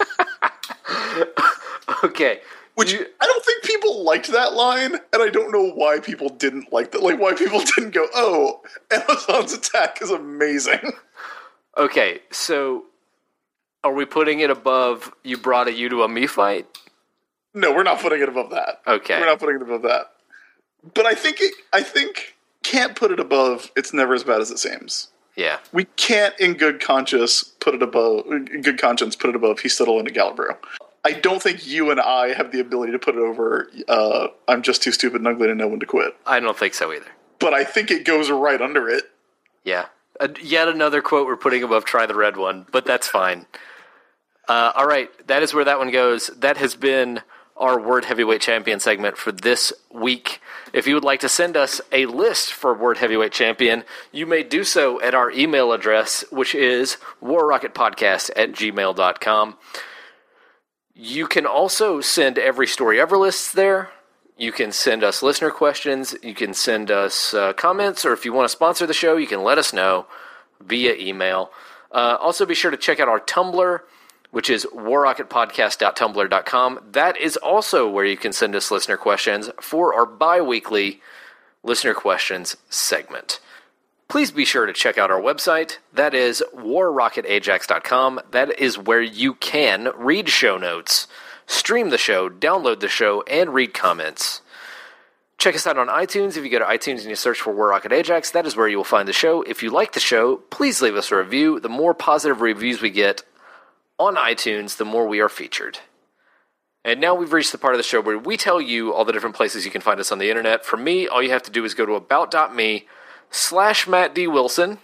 Okay. Which you, I don't think people liked that line, and I don't know why people didn't like that. Like why people didn't go, "Oh, Amazon's attack is amazing." Okay, so are we putting it above "You Brought a You to a Me" fight? No, we're not putting it above that. Okay, we're not putting it above that. But I think it, I think can't put it above. It's never as bad as it seems. Yeah, we can't, in good conscience, put it above. In good conscience, put it above. He's still in a Galabro. I don't think you and I have the ability to put it over. Uh, I'm just too stupid and ugly to know when to quit. I don't think so either. But I think it goes right under it. Yeah, uh, yet another quote we're putting above "Try the Red One," but that's fine. Uh, all right, that is where that one goes. That has been our Word Heavyweight Champion segment for this week. If you would like to send us a list for Word Heavyweight Champion, you may do so at our email address, which is warrocketpodcast at gmail dot com. You can also send every story ever lists there. You can send us listener questions. You can send us uh, comments, or if you want to sponsor the show, you can let us know via email. Uh, also, be sure to check out our Tumblr, which is warrocketpodcast dot tumblr dot com. That is also where you can send us listener questions for our bi-weekly listener questions segment. Please be sure to check out our website. That is war rocket ajax dot com. That is where you can read show notes, stream the show, download the show, and read comments. Check us out on iTunes. If you go to iTunes and you search for War Rocket Ajax, that is where you will find the show. If you like the show, please leave us a review. The more positive reviews we get on iTunes, the more we are featured. And now we've reached the part of the show where we tell you all the different places you can find us on the internet. For me, all you have to do is go to about.me slash Matt D. Wilson.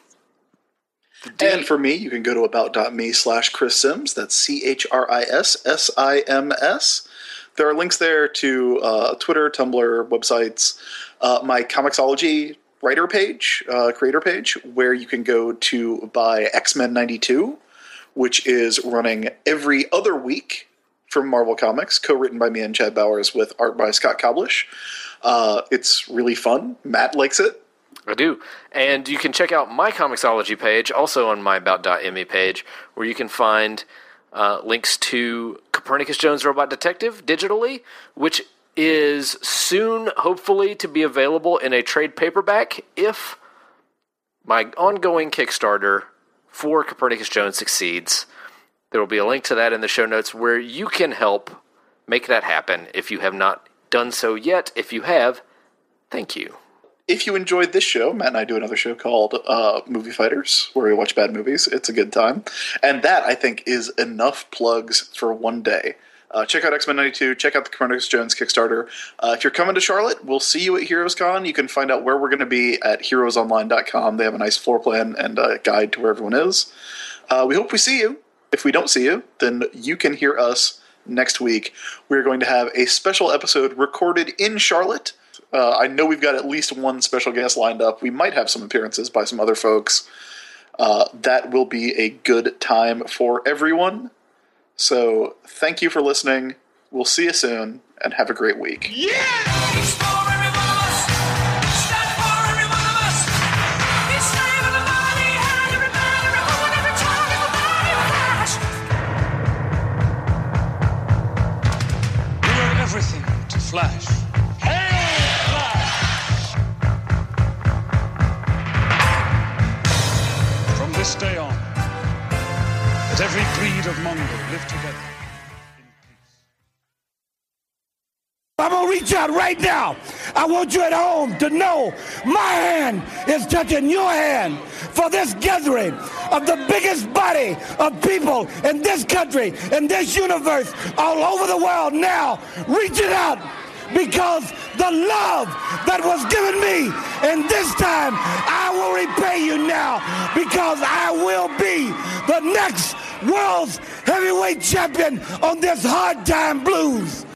D- and for me, you can go to about.me slash Chris Sims. That's C H R I S S I M S. There are links there to uh, Twitter, Tumblr, websites, uh, my Comixology writer page, uh, creator page, where you can go to buy X-Men ninety-two, which is running every other week from Marvel Comics, co-written by me and Chad Bowers with art by Scott Koblish. Uh, it's really fun. Matt likes it. I do. And you can check out my Comixology page, also on my about.me page, where you can find uh, links to Copernicus Jones Robot Detective digitally, which is soon, hopefully, to be available in a trade paperback if my ongoing Kickstarter for Copernicus Jones succeeds. There will be a link to that in the show notes where you can help make that happen if you have not done so yet. If you have, thank you. If you enjoyed this show, Matt and I do another show called uh, Movie Fighters, where we watch bad movies. It's a good time. And that, I think, is enough plugs for one day. Uh, check out X-Men ninety-two. Check out the Copernicus Jones Kickstarter. Uh, if you're coming to Charlotte, we'll see you at HeroesCon. You can find out where we're going to be at heroes online dot com. They have a nice floor plan and a guide to where everyone is. Uh, we hope we see you. If we don't see you, then you can hear us next week. We're going to have a special episode recorded in Charlotte. Uh, I know we've got at least one special guest lined up. We might have some appearances by some other folks. Uh, that will be a good time for everyone. So thank you for listening. We'll see you soon, and have a great week. Yeah! Everything to Flash. Hail Flash! From this day on, let every breed of Mongol live together. I'm going to reach out right now. I want you at home to know my hand is touching your hand for this gathering of the biggest body of people in this country, in this universe, all over the world now. Reach it out, because the love that was given me, and this time I will repay you now, because I will be the next world's heavyweight champion on this Hard Time Blues.